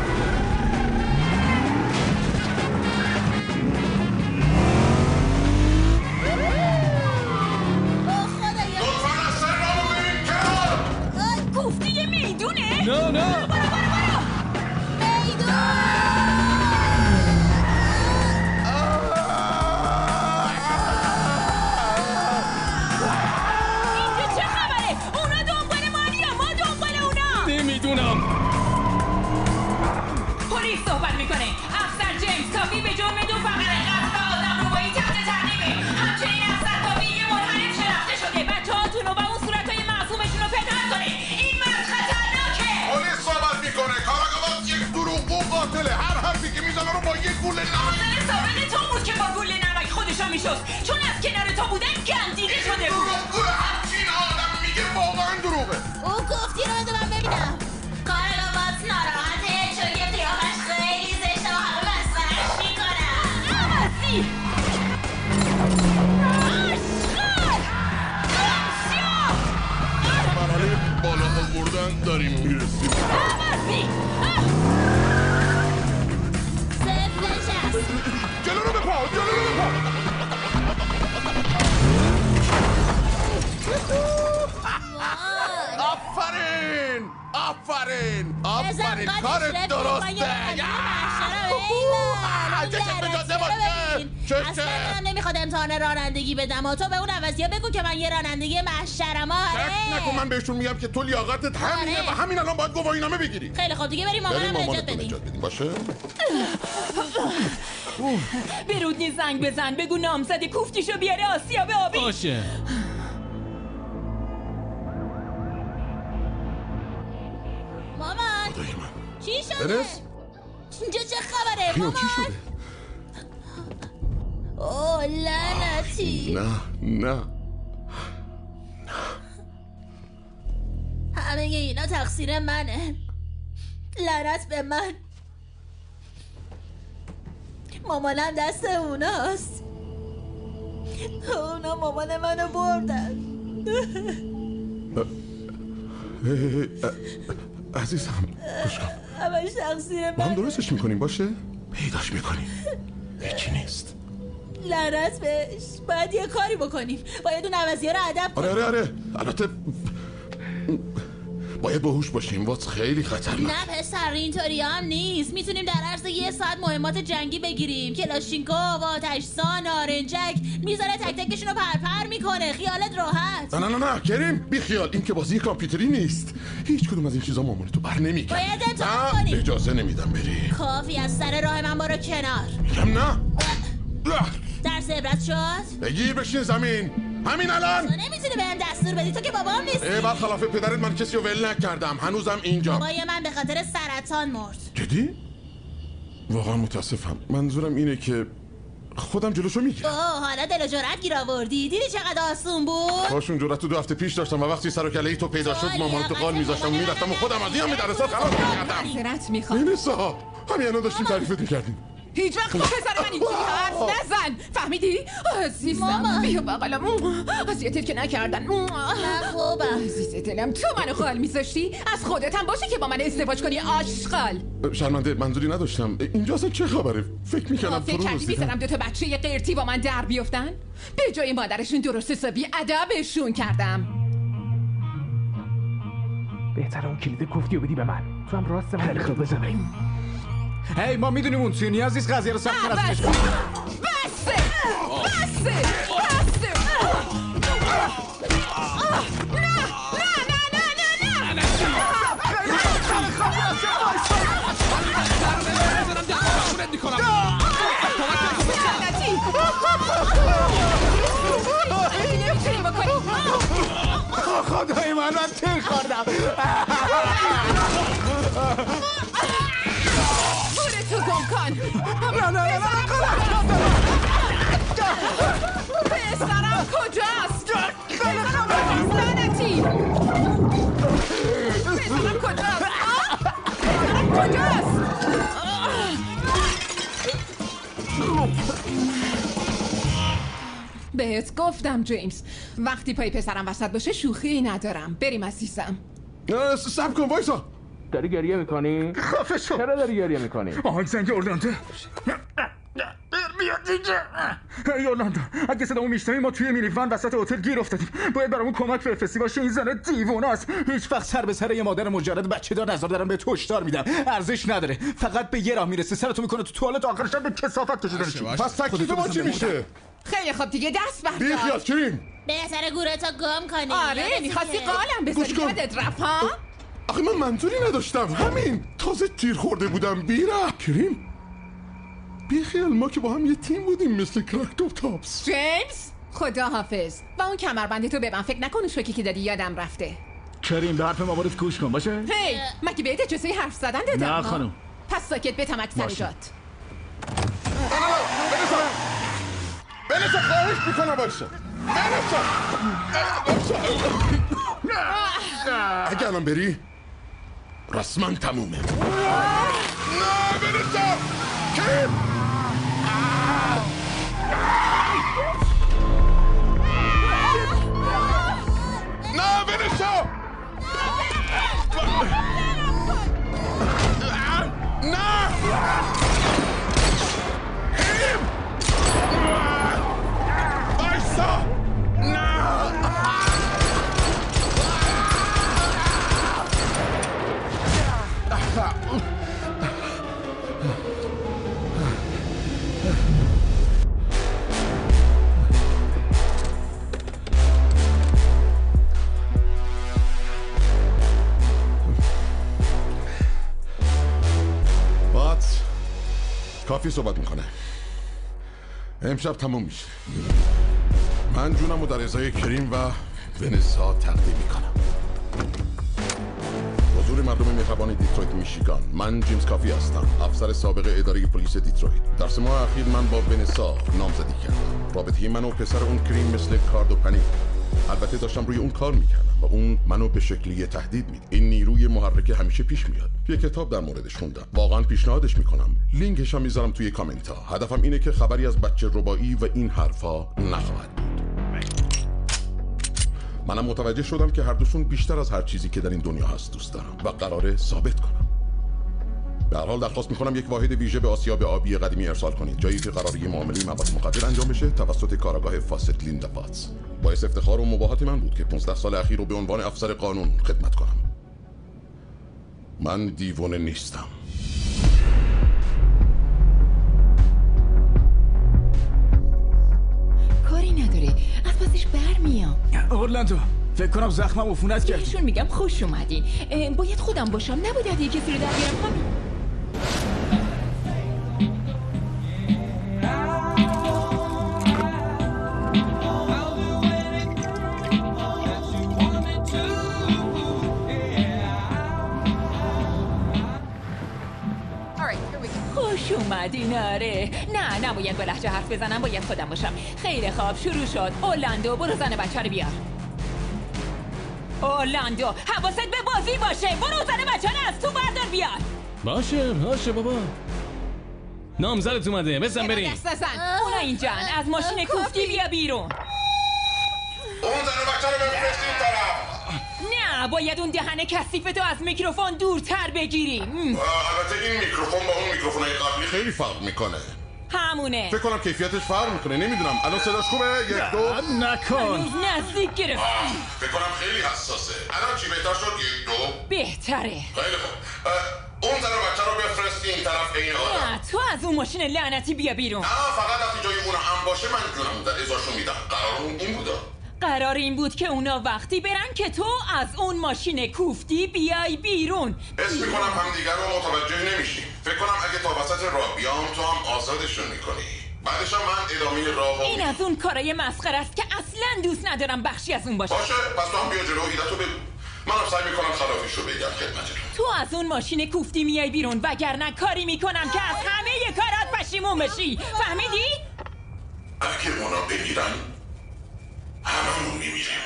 لطفاً از سر راه ببین کنار. کوفتی یه میدونه؟ نه نه. برو برو برو. میدون. نمیدونم. پلیس صحبت میکنه. افسر جیمز کافی به جرم دو فقر قتل آدم روبایی تحت تعقیبه. همچنین افسر کافی یه منحرف شناخته شده. بچه‌هاتون رو و اون صورتای معصومشون رو پنهان کنه. این مرد خطرناکه. پلیس صحبت میکنه. کاراگاهات یک دروغگو قاتله. هر حرفی که میزنه رو با یک گوله نمک. نظر ثابت تو بود که با گوله نمک خودشو میشست. چون از کنار تو بودن گندیده شده بود. دروغگو همچین آدم میگه واقعا دروغه. اون گفتی رو بده من ببینم. کاراگاهات ناراحته چون یه قیافش خیلی زشته و همه مسخره‌اش میکنن. عوضی. آشغال. مرحله بالا آوردن داریم میرسیم. عوضی. صفر نشست. آفرین کارت درسته. چشم اجازه باشه. اصلا من نمیخواد امتحان رانندگی بدم و تو به اون عوضی‌ها بگو که من یه رانندگی محشرم. شک نکن من بهشون میگم که تو لیاقتت همینه و همین الان باید گواهینامه بگیری. خیلی خوب دیگه بریم مامانم نجات بدیم. باشه؟ به رودنی زنگ بزن بگو نامزد کوفتیشو بیاره آسیاب آبی. باشه. مامان چی شده؟ برس؟ اینجا چه خبره مامان؟ چی شده؟ اوه لعنتی. نه نه همه اینا تقصیر منه. لعنت به من. مامانم دست اوناست. اونا مامان منو بردن. عزیزم گوش کن. همش تقصیر ما هم منه. درستش میکنیم باشه؟ پیداش میکنیم. هیچی نیست. لعنت بهش. باید یه کاری بکنیم. باید اون عوضی‌ها رو ادب کنیم. آره آره آره البته باید باهوش باشیم. واسه خیلی خطرناک. نه پسر اینطوری هم نیست. میتونیم در عرض یه ساعت مهمات جنگی بگیریم. کلاشینکوف، آتش‌سان، نارنجک میذاره تک تکشون رو پرپر میکنه. خیالت راحت. نه نه نه نه کریم بی خیال. این که بازی کامپیوتری نیست. هیچ کدوم از این چیزا مامانی تو بر نمیگه. باید امتحان کنیم. اجازه نمیدم بری. کافی از سر راه من برو کنار. میگم نه. درس عبرت شد؟ بگیر بشین زمین. همین الان. تو نمیتونی بهم دستور بدی تو که بابام نیستی. ای برخلاف پدرت من کسی رو ول نکردم. هنوزم اینجا. بابای من به خاطر سرطان مرد. جدی؟ واقعا متاسفم. منظورم اینه که خودم جلوشو میگیرم. اوه حالا دل و جرأت گیر آوردی. دیدی چقدر آسون بود؟ کاشون جرأت تو دو هفته پیش داشتم و وقتی سر و کله ای تو پیدا شد مامان تو قال میذاشتم و میرفتم و خودم از این هم مدرسه خلاص میکردم. معذرت میخوام. اینسا همین الان داشتیم تعریفت میکردیم. هیچ وقت با پسر من اینجوری حرف نزن. فهمیدی؟ عزیزم بیا بغلم. اذیتت که نکردن. نه خوبم. عزیز دلم تو منو خال میذاشتی؟ از خودت هم باشه که با من ازدواج کنی آشغال. شرمنده منظوری نداشتم. اینجا اصلا چه خبره؟ فکر میکنم فکر کردی میذارم دو تا بچه قرتی با من در بیفتن؟ به جای مادرشون درست حسابی ادبشون کردم. بهتره اون کلید کوفتی رو بدی به من. تو هم راست من خیلی خوب بزنیم. هی ما میدونیم اون توی نیاز نیست قضیه رو سخت‌تر از پیش کنیم. بسه بسه بسه. نه نه نه نه نه خدای من من تیر خوردم. تو گم کن. نه نه نه پسرم کجاست؟ لعنتی. پسرم کجاست؟ پسرم کجاست؟ بهت گفتم جیمز وقتی پای پسرم وسط باشه شوخی ندارم. بریم عزیزم. سب کن وایسا. داری گریه میکنی؟ خفه شو. چرا داری گریه میکنی؟ آهنگ زنگ اورلانده. بیاد اینجا. ای اورلاندو اگه صدامو میشنوی ما توی مینیوان وسط هتل گیر افتادیم. باید برامون کمک بفرستی. باشه این زنه دیوونه است. هیچ وقت سر به سر یه مادر مجرد بچه دار نظر دارم به هشدار میدم. ارزش نداره. فقط به یه راه میرسه سرتو میکنه تو توالت آخرش به کثافت کشیده میشی. پس تکلیف ما چی میشه؟ خیلی خوب دیگه دست بردار. بی خیال کریم. بهتره گورتو گم کنی. آره میخواستی قالم بذاری یادت رفت ها؟ آخه من منظوری نداشتم. همین تازه تیر خورده بودم. بیره کریم بی خیال ما که با هم یه تیم بودیم مثل کراکتوب تاپس. جیمز خدا حافظ. با اون کمربندی تو به من فکر نکن شوکی که دادی یادم رفته. کریم به حرف مامانت گوش کن باشه. هی مگه بهت اجازه حرف زدن دادم؟ نه خانم. پس ساکت بتمک سر جات. بنسا خواهش میکنم بایسا. بنسا اگه الان بری رسما تمومه. نه بنسا کریم. نه بنسا نه کریم بایسا. نه کافی صحبت میکنه. امشب تموم میشه. من جونم رو در ازای کریم و ونسا تقدیم میکنم. حضور مردم مهربان دیترویت میشیگان، من جیمز کافی هستم، افسر سابق اداره پلیس دیترویت. در سه ماه اخیر من با ونسا نامزدی کردم. رابطه من و پسر اون کریم مثل کارد و پنیر. البته داشتم روی اون کار میکردم و اون منو به شکلی تهدید میدید. این نیروی محرکه همیشه پیش میاد. یه کتاب در موردش خوندم. واقعا پیشنهادش میکنم. لینکش هم میذارم توی کامنت ها. هدفم اینه که خبری از بچه ربایی و این حرفا نخواهد بود. منم متوجه شدم که هر دوشون بیشتر از هر چیزی که در این دنیا هست دوست دارم و قراره ثابت کنم. به هر حال درخواست میکنم یک واحد ویژه به آسیاب آبی قدیمی ارسال کنید، جایی که قراره یه معامله مواد مخدر انجام بشه توسط کارآگاه فاسد لیندا پاتس. باعث افتخار و مباهات من بود که پانزده سال اخیر رو به عنوان افسر قانون خدمت کنم. من دیوانه نیستم. کاری نداره، از پسش برمیام. اورلاندو فکر کنم زخمم عفونت کرد. بهشون میگم خوش اومدین. باید خودم باشم، نباید یه کسی رو در بیارم. همین. خوش اومدین. آره نه نباید با لهجه حرف بزنم، باید خودم باشم. خیلی خواب شروع شد. اورلاندو برو زن بچه رو بیار. اورلاندو حواست به بازی باشه، برو زن بچه رو از تو بردار بیار. باشه باشه بابا. نامزدت اومده، بزن بریم. دست نزن. اونا اینجان، از ماشین کوفتی بیا بیرون. اون زن بچه رو بفرست این طرف. نه باید اون دهن کثیفتو از میکروفون دورتر بگیری. البته این میکروفون با اون میکروفونای قبلی خیلی فرق میکنه. همونه. فکر کنم کیفیتش فرق میکنه، نمیدونم. الان صداش خوبه؟ یک دو نکن. هنوز نزدیک گرفت. فکر کنم خیلی حساسه. الان چی بهتر شد؟ یک دو بهتره. خیلی خوب. اون زن بچه رو بفرستی این طرف این آدم. نه تو از اون ماشین لعنتی بیا بیرون. نه فقط وقتی جای اون هم باشه من جونم در ازاشون میدم. قرار اون این بوده. قرار این بود که اونا وقتی برن که تو از اون ماشین کوفتی بیای بیرون. اسم میکنم هم دیگر رو متوجه نمیشیم. فکر کنم اگه تا وسط راه بیام تو هم آزادشون میکنی. بعدش هم من ادامه راه این از اون کارای مسخره است که اصلا دوست ندارم بخشی از اون باشه. باشه پس تو هم بیا جلو ایدتو بگو. منم سعی میکنم خلافیشو بگم خدمتتون. تو از اون ماشین کوفتی میای بیرون وگرنه کاری میکنم که از همه ی کارات پشیمون بشی. فهمیدی؟ اگه اونا بمیرن هممون میمیریم.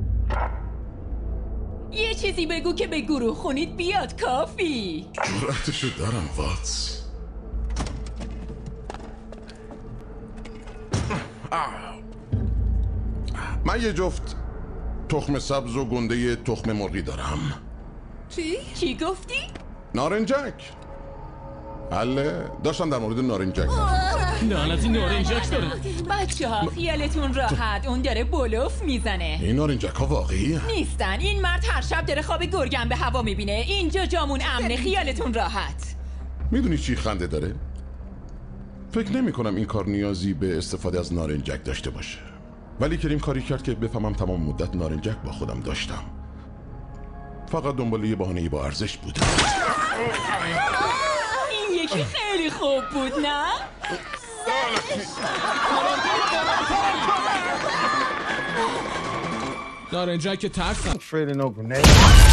یه چیزی بگو که به گروه خونید بیاد. کافی جرأتشو دارم واتس. من یه جفت تخم سبز و گنده تخم مرغی دارم. چی؟ چی گفتی؟ نارنجک. حله داشتم در مورد نارنجک. لعنتی نارنجک داره. بچه ها خیالتون راحت، اون داره بلوف میزنه. این نارنجک ها واقعی نیستن. این مرد هر شب داره خواب گرگم به هوا میبینه. اینجا جامون امنه، خیالتون راحت. میدونی چی خنده داره؟ فکر نمی کنم این کار نیازی به استفاده از نارنجک داشته باشه، ولی کریم کاری کرد که بفهمم تمام مدت نارنجک با خودم داشتم. فقط دنبال یه بهانه‌ای با ارزش بودم. این یکی خیلی خوب بود نه؟ نارنجک که ترسم. Afraid of no grenade.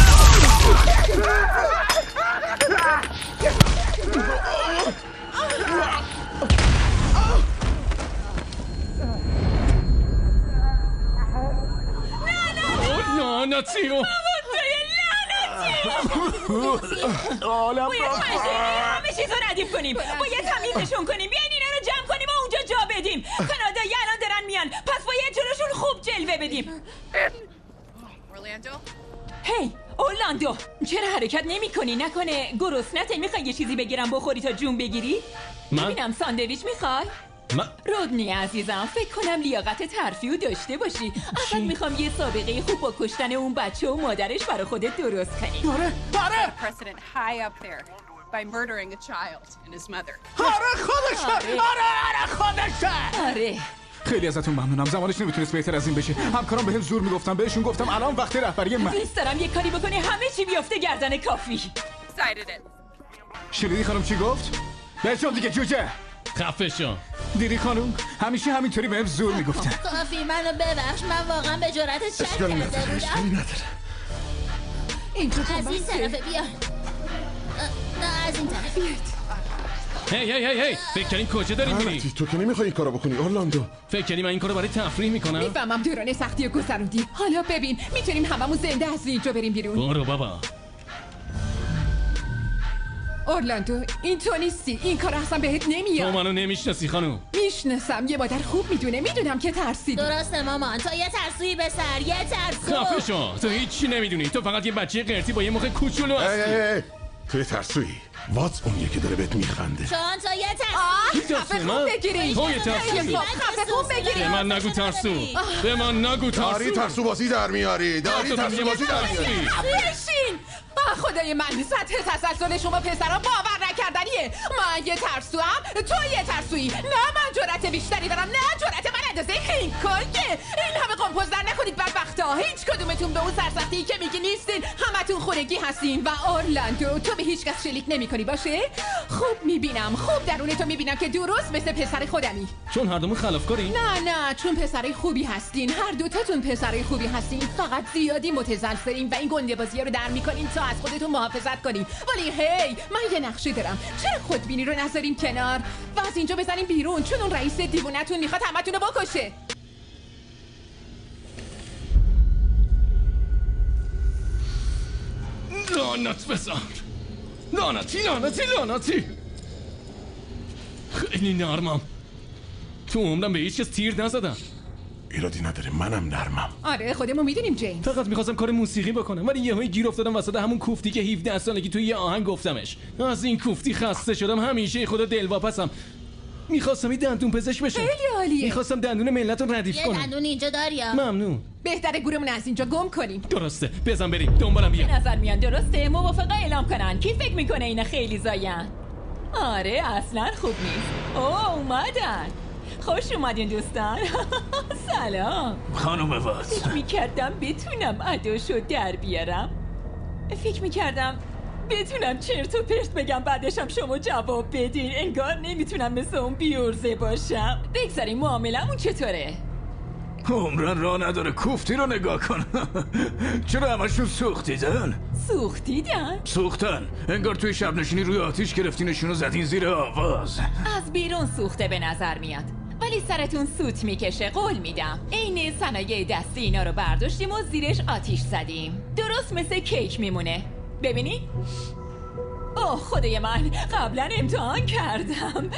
لعنتی رو باید همه چیز رو ردیف کنیم، باید تمیزشون کنیم، بیاین اینا رو جمع کنیم و اونجا جا بدیم. کانادایی الان دارن میان، پس باید جلوشون خوب جلوه بدیم. اورلاندو؟ هی اورلاندو چرا حرکت نمی کنی؟ نکنه گرسنته میخوای یه چیزی بگیرم بخوری تا جون بگیری؟ من؟ ببینم ساندویچ میخوای؟ من؟ رودنی عزیزم فکر کنم لیاقت ترفیع داشته باشی. اول میخوام یه سابقه خوب با کشتن اون بچه و مادرش برای خودت درست کنی. آره آره Precedent high up there by murdering a child and his mother. آره خودشه. آره آره خودشه. آره خیلی ازتون ممنونم. زمانش نمیتونست بهتر از این بشه. همکارام بهم زور میگفتن، بهشون گفتم الان وقت رهبری من. دوست دارم یه کاری بکنی همه چی بیفته گردن کافی. Decided it. شنیدی خانم چی گفت؟ بهشون دیگه جوجه. خفه شو. دیدی خانم همیشه همینطوری بهم زور میگفتن. کافی منو ببخش، من واقعا به جرأت شک کرده بودم. اینجا از این طرف بیا. نه از این طرف. هی هی هی هی فکر کنی کجا داری میری؟ تو که نمیخوای این کارو بکنی اورلاندو. فکر کنی من این کارو برای تفریح میکنم؟ میفهمم دوران سختی و گذروندی. حالا ببین میتونیم هممون زنده از اینجا بریم بیرون. برو بابا. اورلاندو این تو نیستی. این کار اصلا بهت نمیاد. تو منو نمیشناسی خانم. میشناسم. یه مادر خوب میدونه. میدونم که ترسیدی. درسته مامان، تو یه ترسویی به سر، یه ترسو. خفه شو. تو هیچی نمیدونی. تو فقط یه بچه قرتی با یه مخ کوچولو هستی. تو یه ترسویی. وات اون یکی داره بهت میخنده. چون تو یه ترسو. آه خفه خوب بگیری. تو یه ترسو. خفه خوب بگیری. به من نگو ترسو. به من نگو ترسو. داری ترسو بازی در میاری. داری ترسو بازی در میاری. بشین. خدای من سطح تسلسل شما پسرا باور نکردنیه. من یه ترسوام، تو یه ترسویی. نه من جرأت بیشتری دارم. نه جرأت من اندازه این کن که این همه قمپوزدر نکنید بدبختا. هیچ کدومتون به اون سرسختی که میگی نیستین. همتون خونگی هستین. و اورلاندو تو به هیچ کس شلیک نمی‌کنی باشه؟ خوب میبینم، خوب درون تو میبینم که درست مثل پسر خودمی. چون هر دومون خلافکاری؟ نه نه چون پسرای خوبی هستین. هر دوتاتون پسرای خوبی هستین. فقط زیادی متزلزلین و این گنده بازی‌ها رو در می‌کنین تا از خودتون محافظت کنین. ولی هی من یه نقشه دارم. چرا خودبینی رو نذارین کنار و از اینجا بزنین بیرون؟ چون اون رئیس دیوونتون میخواد همتون رو بکشه. لعنت بزار. لعنتی لعنتی لعنتی. خیلی نرمم. تو عمرم به هیچ کس تیر نزدم. ایرادی نداره منم نرمم. آره خودمون میدونیم جیمز. فقط میخواستم کار موسیقی بکنم ولی یهویی گیر افتادم وسط همون کوفتی که هفده سالگی توی یه آهنگ گفتمش. از این کوفتی خسته شدم. همیشه خدا دلواپسم. میخواستم این دندون پزشک بشم. خیلی عالیه. میخواستم دندون ملت رو ردیف کنم. یه دندون اینجا داری ها؟ ممنون. بهتره گورمون از اینجا گم کنیم. درسته. بزن بریم. دنبالم بیا. به نظر میان درسته. موافقه اعلام کنن. کی فکر میکنه اینا خیلی زاین؟ آره اصلا خوب نیست. اوه اومدن. خوش اومدین دوستان. سلام خانم وات. فکر میکردم بتونم اداشو در بیارم. فکر میکردم بتونم چرت و پرت بگم بعدشم شما جواب بدین. انگار نمیتونم مثل اون بیورزه باشم. بگذاریم معاملمون چطوره؟ عمرن راه نداره. کوفتی رو نگاه کن. چرا همشون سوختیدن؟ سوختیدن؟ سوختن. انگار توی شب نشینی روی آتیش گرفتینشون و زدین زیر آواز. از بیرون سوخته به نظر میاد ولی سرتون سوت میکشه. قول میدم عین صنایع دستی اینا رو برداشتیم و زیرش آتیش زدیم. درست مثل کیک میمونه. ببینی؟ اوه خدای من قبلا امتحان کردم.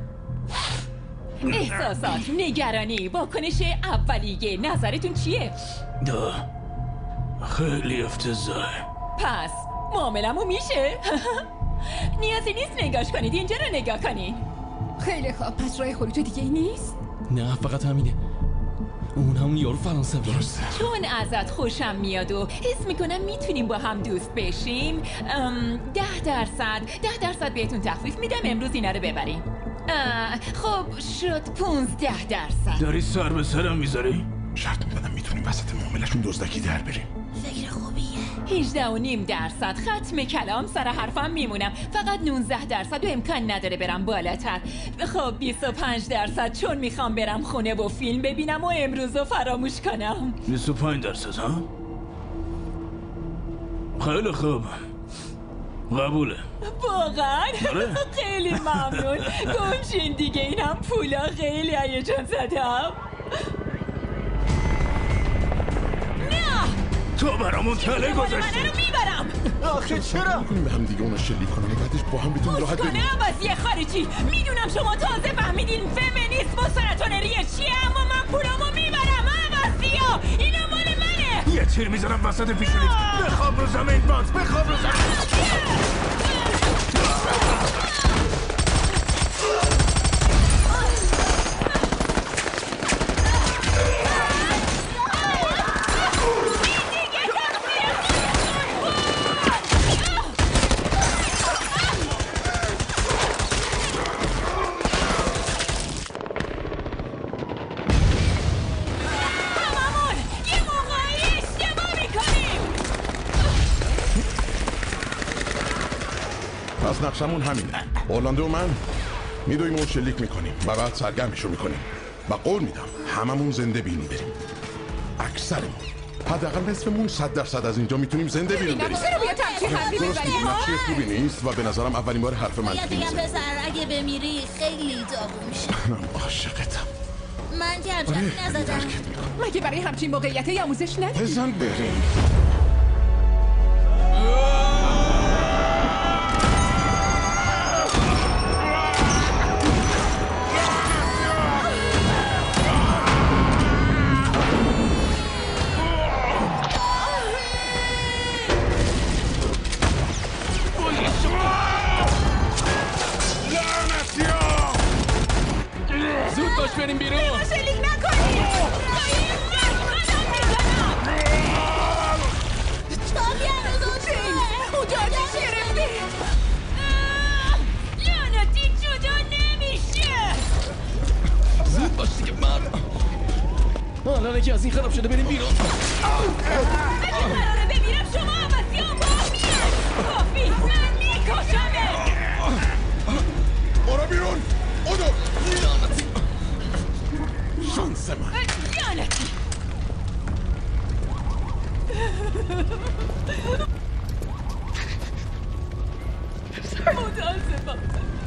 احساسات، نگرانی، واکنش اولیه نظرتون چیه؟ دا خیلی افتضاحه. پس معاملمون میشه؟ نیازی نیست نگاش کنید. اینجا رو نگاه کنین. خیلی خوب. پس راه خروج دیگه ای نیست؟ نه فقط همینه. اون همون یارو فرانسه درسته. چون ازت خوشم میاد و حس میکنم میتونیم با هم دوست بشیم. ده درصد ده درصد بهتون تخفیف میدم امروز اینا رو ببریم. خب شد پونزده درصد. داری سر به سرم میذاری؟ شرط میدادم میتونیم وسط معاملشون دزدکی در بریم. فکر خوبیه. هجده و نیم درصد ختم کلام. سر حرفم میمونم. فقط نونزده درصد و امکان نداره برم بالاتر. خب بیست و پنج درصد چون میخوام برم خونه و فیلم ببینم و امروز رو فراموش کنم. بیست و پنج درصد ها؟ خیلی خوب. قبوله. واقعا؟ آره. خیلی ممنون. گمشین دیگه. اینم پولا خیلی هیجان زدم. تو برامون تله گذاشتی. من رو میبرم. آخه چرا؟ میکنیم به هم دیگه اونو شلیک کنن و بعدش با هم بتون راحت بریم. کنه عوضی خارجی. میدونم شما تازه فهمیدین فمینیسم و سرطان ریه چیه اما من پولامو میبرم. عوضی ها اینا مال منه. یه تیر میذارم وسط پیشونیت. بخواب رو زمین باز. بخواب رو زمین. پس نقشمون همینه. اورلاندو و من میدویم و شلیک میکنیم و بعد سرگرمشو میکنیم و قول میدم هممون زنده بیرون بریم. اکثرمون، حداقل نصفمون صد درصد از اینجا میتونیم زنده بیرون بریم. چرا بیا تمشی حرفی درست میگی، نقشه خوبی نیست و به نظرم اولین بار حرف من باید بگم پسر اگه بمیری خیلی داغون میشه. منم عاشقتم. من که همچنین نزدم. مگه برای همچین موقعیتی آموزش ندید؟ بزن بریم. زود باش بریم بیرون. شلیک نکنید. اونجا آتیش گرفته. لعنتی جدا نمیشه. زود باش دیگه مرد. حالا که از این خراب شده بریم بیرون. اگه قراره بمیرم شما عوضی هم با میاد. کافی من میکشمه. برو بیرون. اونو لعنتی. شانس من. لعنتی. متاسفم.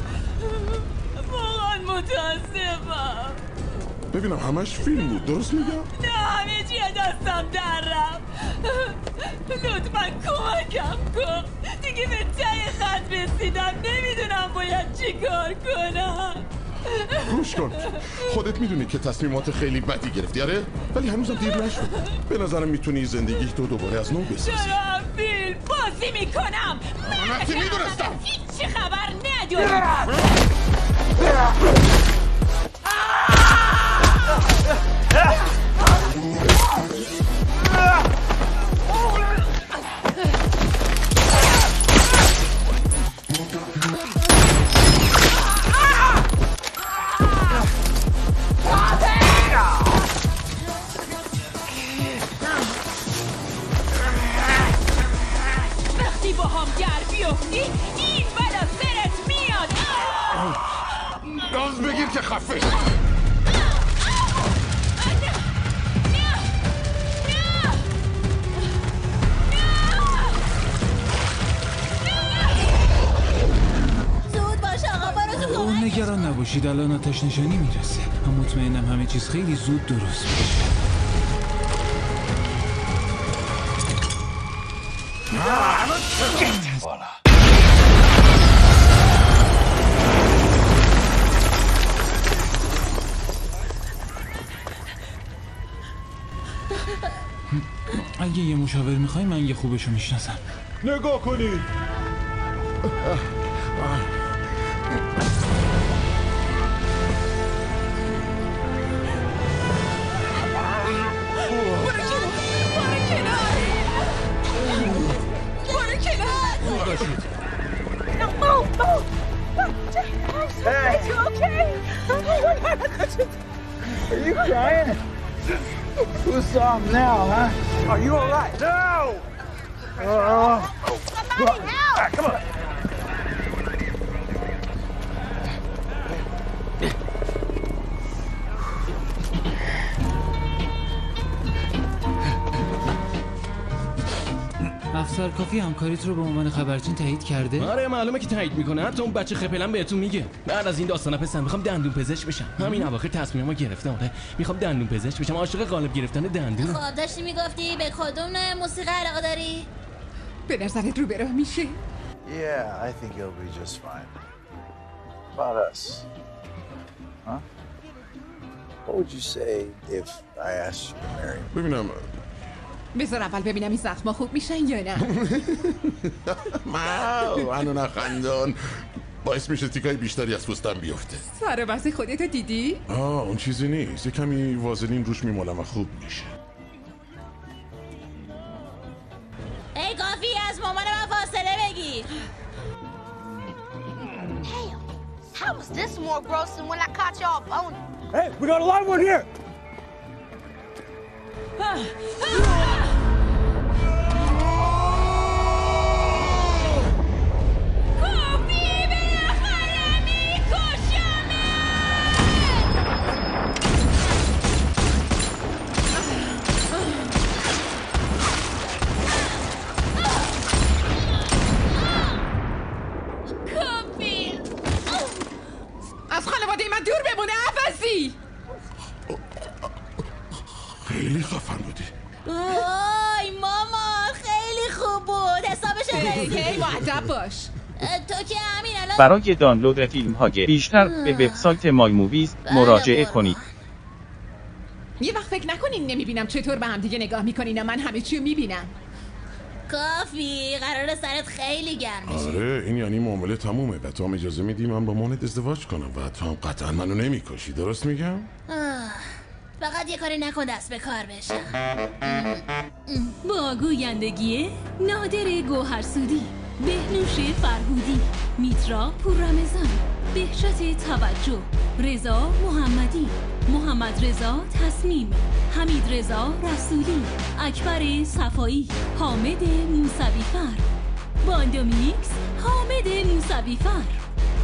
واقعا متاسفم. ببینم همش فیلم بود، درست میگم؟ نه همه چیه دستم در رفت. لطفا کمکم کن. دیگه به ته خط رسیدم، نمیدونم باید چی کار کنم. گوش کن، خودت میدونی که تصمیمات خیلی بدی گرفتی، آره؟ ولی هنوزم دیر نشد. به نظرم میتونی زندگی تو دوباره از نو بسازی. چرا فیلم بازی میکنم؟ من که میدونستم. هیچی خبر ندارم. وقتی با هم در بیفتی این بلا سرت میاد. گاز بگیر که خفه. زود باش آقا برو تو اوه نگران نباشید الان آتش نشانی میرسه. من مطمئنم همه چیز خیلی زود درست میشه. اگه یه مشاور میخوای من یه خوبشو میشناسم. نگاه کنید. Hey. You okay? Are you crying? Who's soft now, huh? Are you all right? No! Uh, Somebody help! right, come on. افسر کافی همکاریت رو به عنوان خبرچین تایید کرده؟ آره معلومه که تایید میکنه. حتی اون بچه خپلم بهتون میگه. بعد از این داستانا پسر میخوام دندون پزشک بشم. همین اواخر تصمیممو گرفتم. آره میخوام دندون پزشک بشم. عاشق قالب گرفتن دندون. خب داشتی میگفتی به کدوم نوع موسیقی علاقه داری؟ به نظرت رو به راه میشه؟ Yeah, I think it'll be just fine. About us. Huh? What would you say if I asked you to marry me? ببینم بذار اول ببینم این زخما خوب میشن یا نه. ماو انو نخندان. باعث میشه تیکای بیشتری از پوستم بیفته. سر واسه خودتو دیدی؟ آه اون چیزی نیست. یه کمی وازلین روش میمالم و خوب میشه. ای کافی از مامان من فاصله بگیر. Damn, how was this more gross than when I caught y'all boning? Hey, we got a live one here! کافی بالاخره میکشم. خیلی خفن بودی. وای ماما خیلی خوب بود. حسابش هی مؤدب باش. تو که همین الان برای دانلود فیلم های بیشتر به وبسایت مای موویز مراجعه کنید. یه وقت فکر نکنین نمیبینم چطور به هم دیگه نگاه میکنین. من همه چیو میبینم. کافی قراره سرت خیلی گرم بشه. آره این یعنی معامله تمومه و تو هم اجازه میدی من با مامانت ازدواج کنم و تو هم قطعا منو نمیکشی. درست میگم؟ فقط یه کاری نکن دست به کار بشم. با گویندگی نادر گوهرسودی، بهنوش فرهودی، میترا پوررمضان، بهشت توجه، رضا محمدی، محمد رضا تصمیم، حمید رضا رسولی، اکبر صفایی، حامد موسویفر. باندومیکس حامد موسویفر.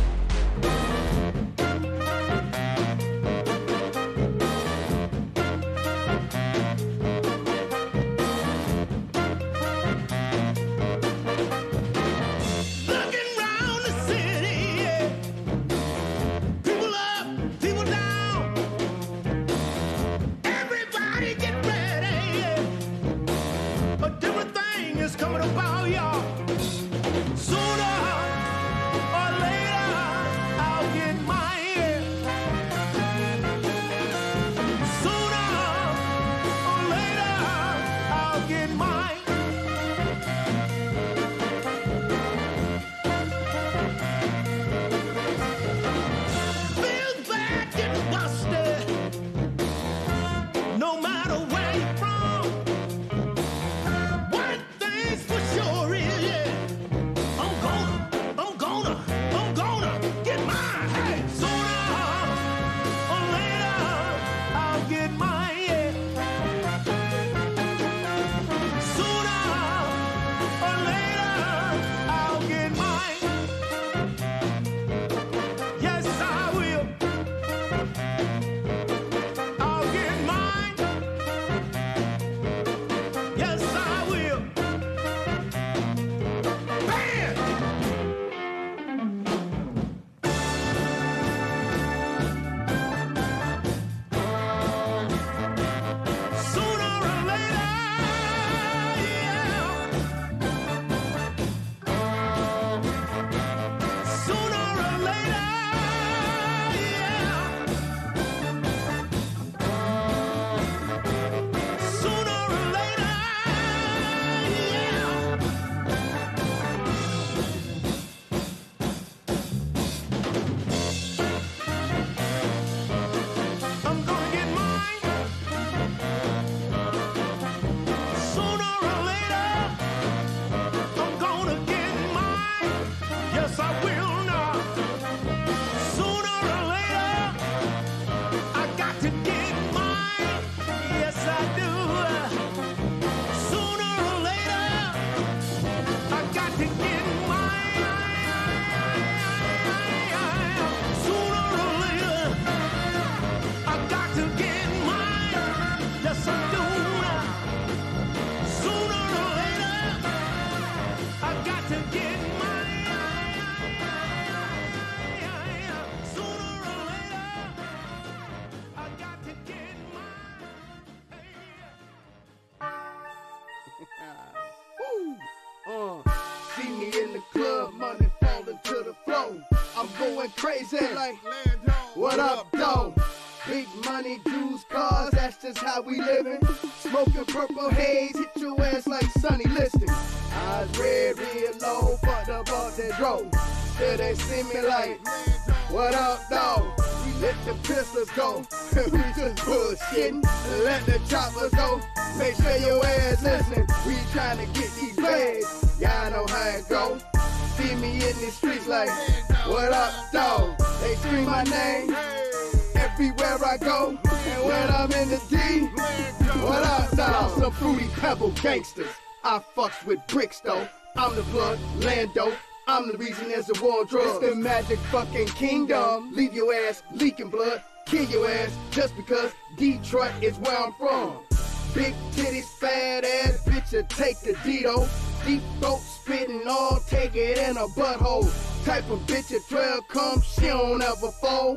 Crazy like, what up, though? Big money, juice, cars, that's just how we living. Smoking purple haze, hit your ass like Sonny Liston. Eyes red, real low, fucked up off that drove. Still they see me like, what up, dog? We let the pistols go, we just bullshitting. Let the choppers go, make sure your ass listening. We trying to get these bags, y'all know how it go. See me in the streets like, what up, dog? They scream my name everywhere I go. And when I'm in the D, what up, dog? Some fruity pebble gangsters. I fucks with bricks, though. I'm the blood, Lando. I'm the reason there's a war on drugs. It's the magic fucking kingdom. Leave your ass leaking blood. Kill your ass just because Detroit is where I'm from. Big titties, fat ass bitch, take the Dito. Deep throat spitting all, take it in a butthole. Type of bitch at twelve come, she don't ever fold.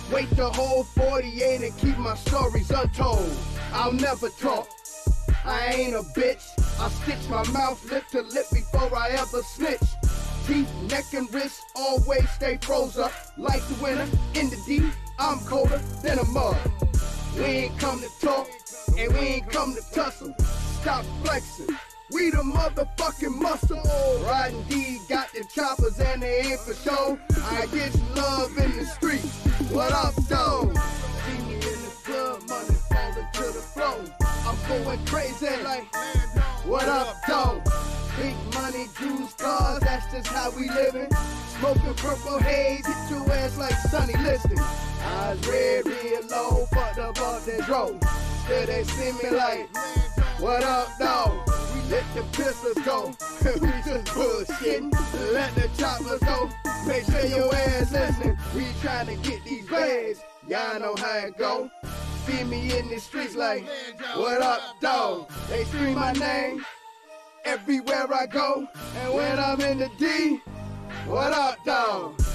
Wait the whole forty-eight and keep my stories untold. I'll never talk. I ain't a bitch. I stitch my mouth lip to lip before I ever snitch. Teeth, neck, and wrist always stay froze up. Like the winter in the deep, I'm colder than a mug. We ain't come to talk, and we ain't come to tussle. Stop flexing. We the motherfucking muscle. Riding D got the choppers and they ain't for show. I get love in the streets. What up, though? See me in the club, money falling to the floor. I'm going crazy like, what up, though? Big money, juice, cars, that's just how we living. Smoking purple haze, hit your ass like Sonny Liston. Eyes red, real low, fucked up off that drove. Still they see me like, what up, dog? We let the pistols go, we just bullshitting. Let the choppers go, make sure your ass listening. We trying to get these bags, y'all know how it go. See me in the streets like, what up, dog? They scream my name everywhere I go, and when I'm in the D, what up, dog?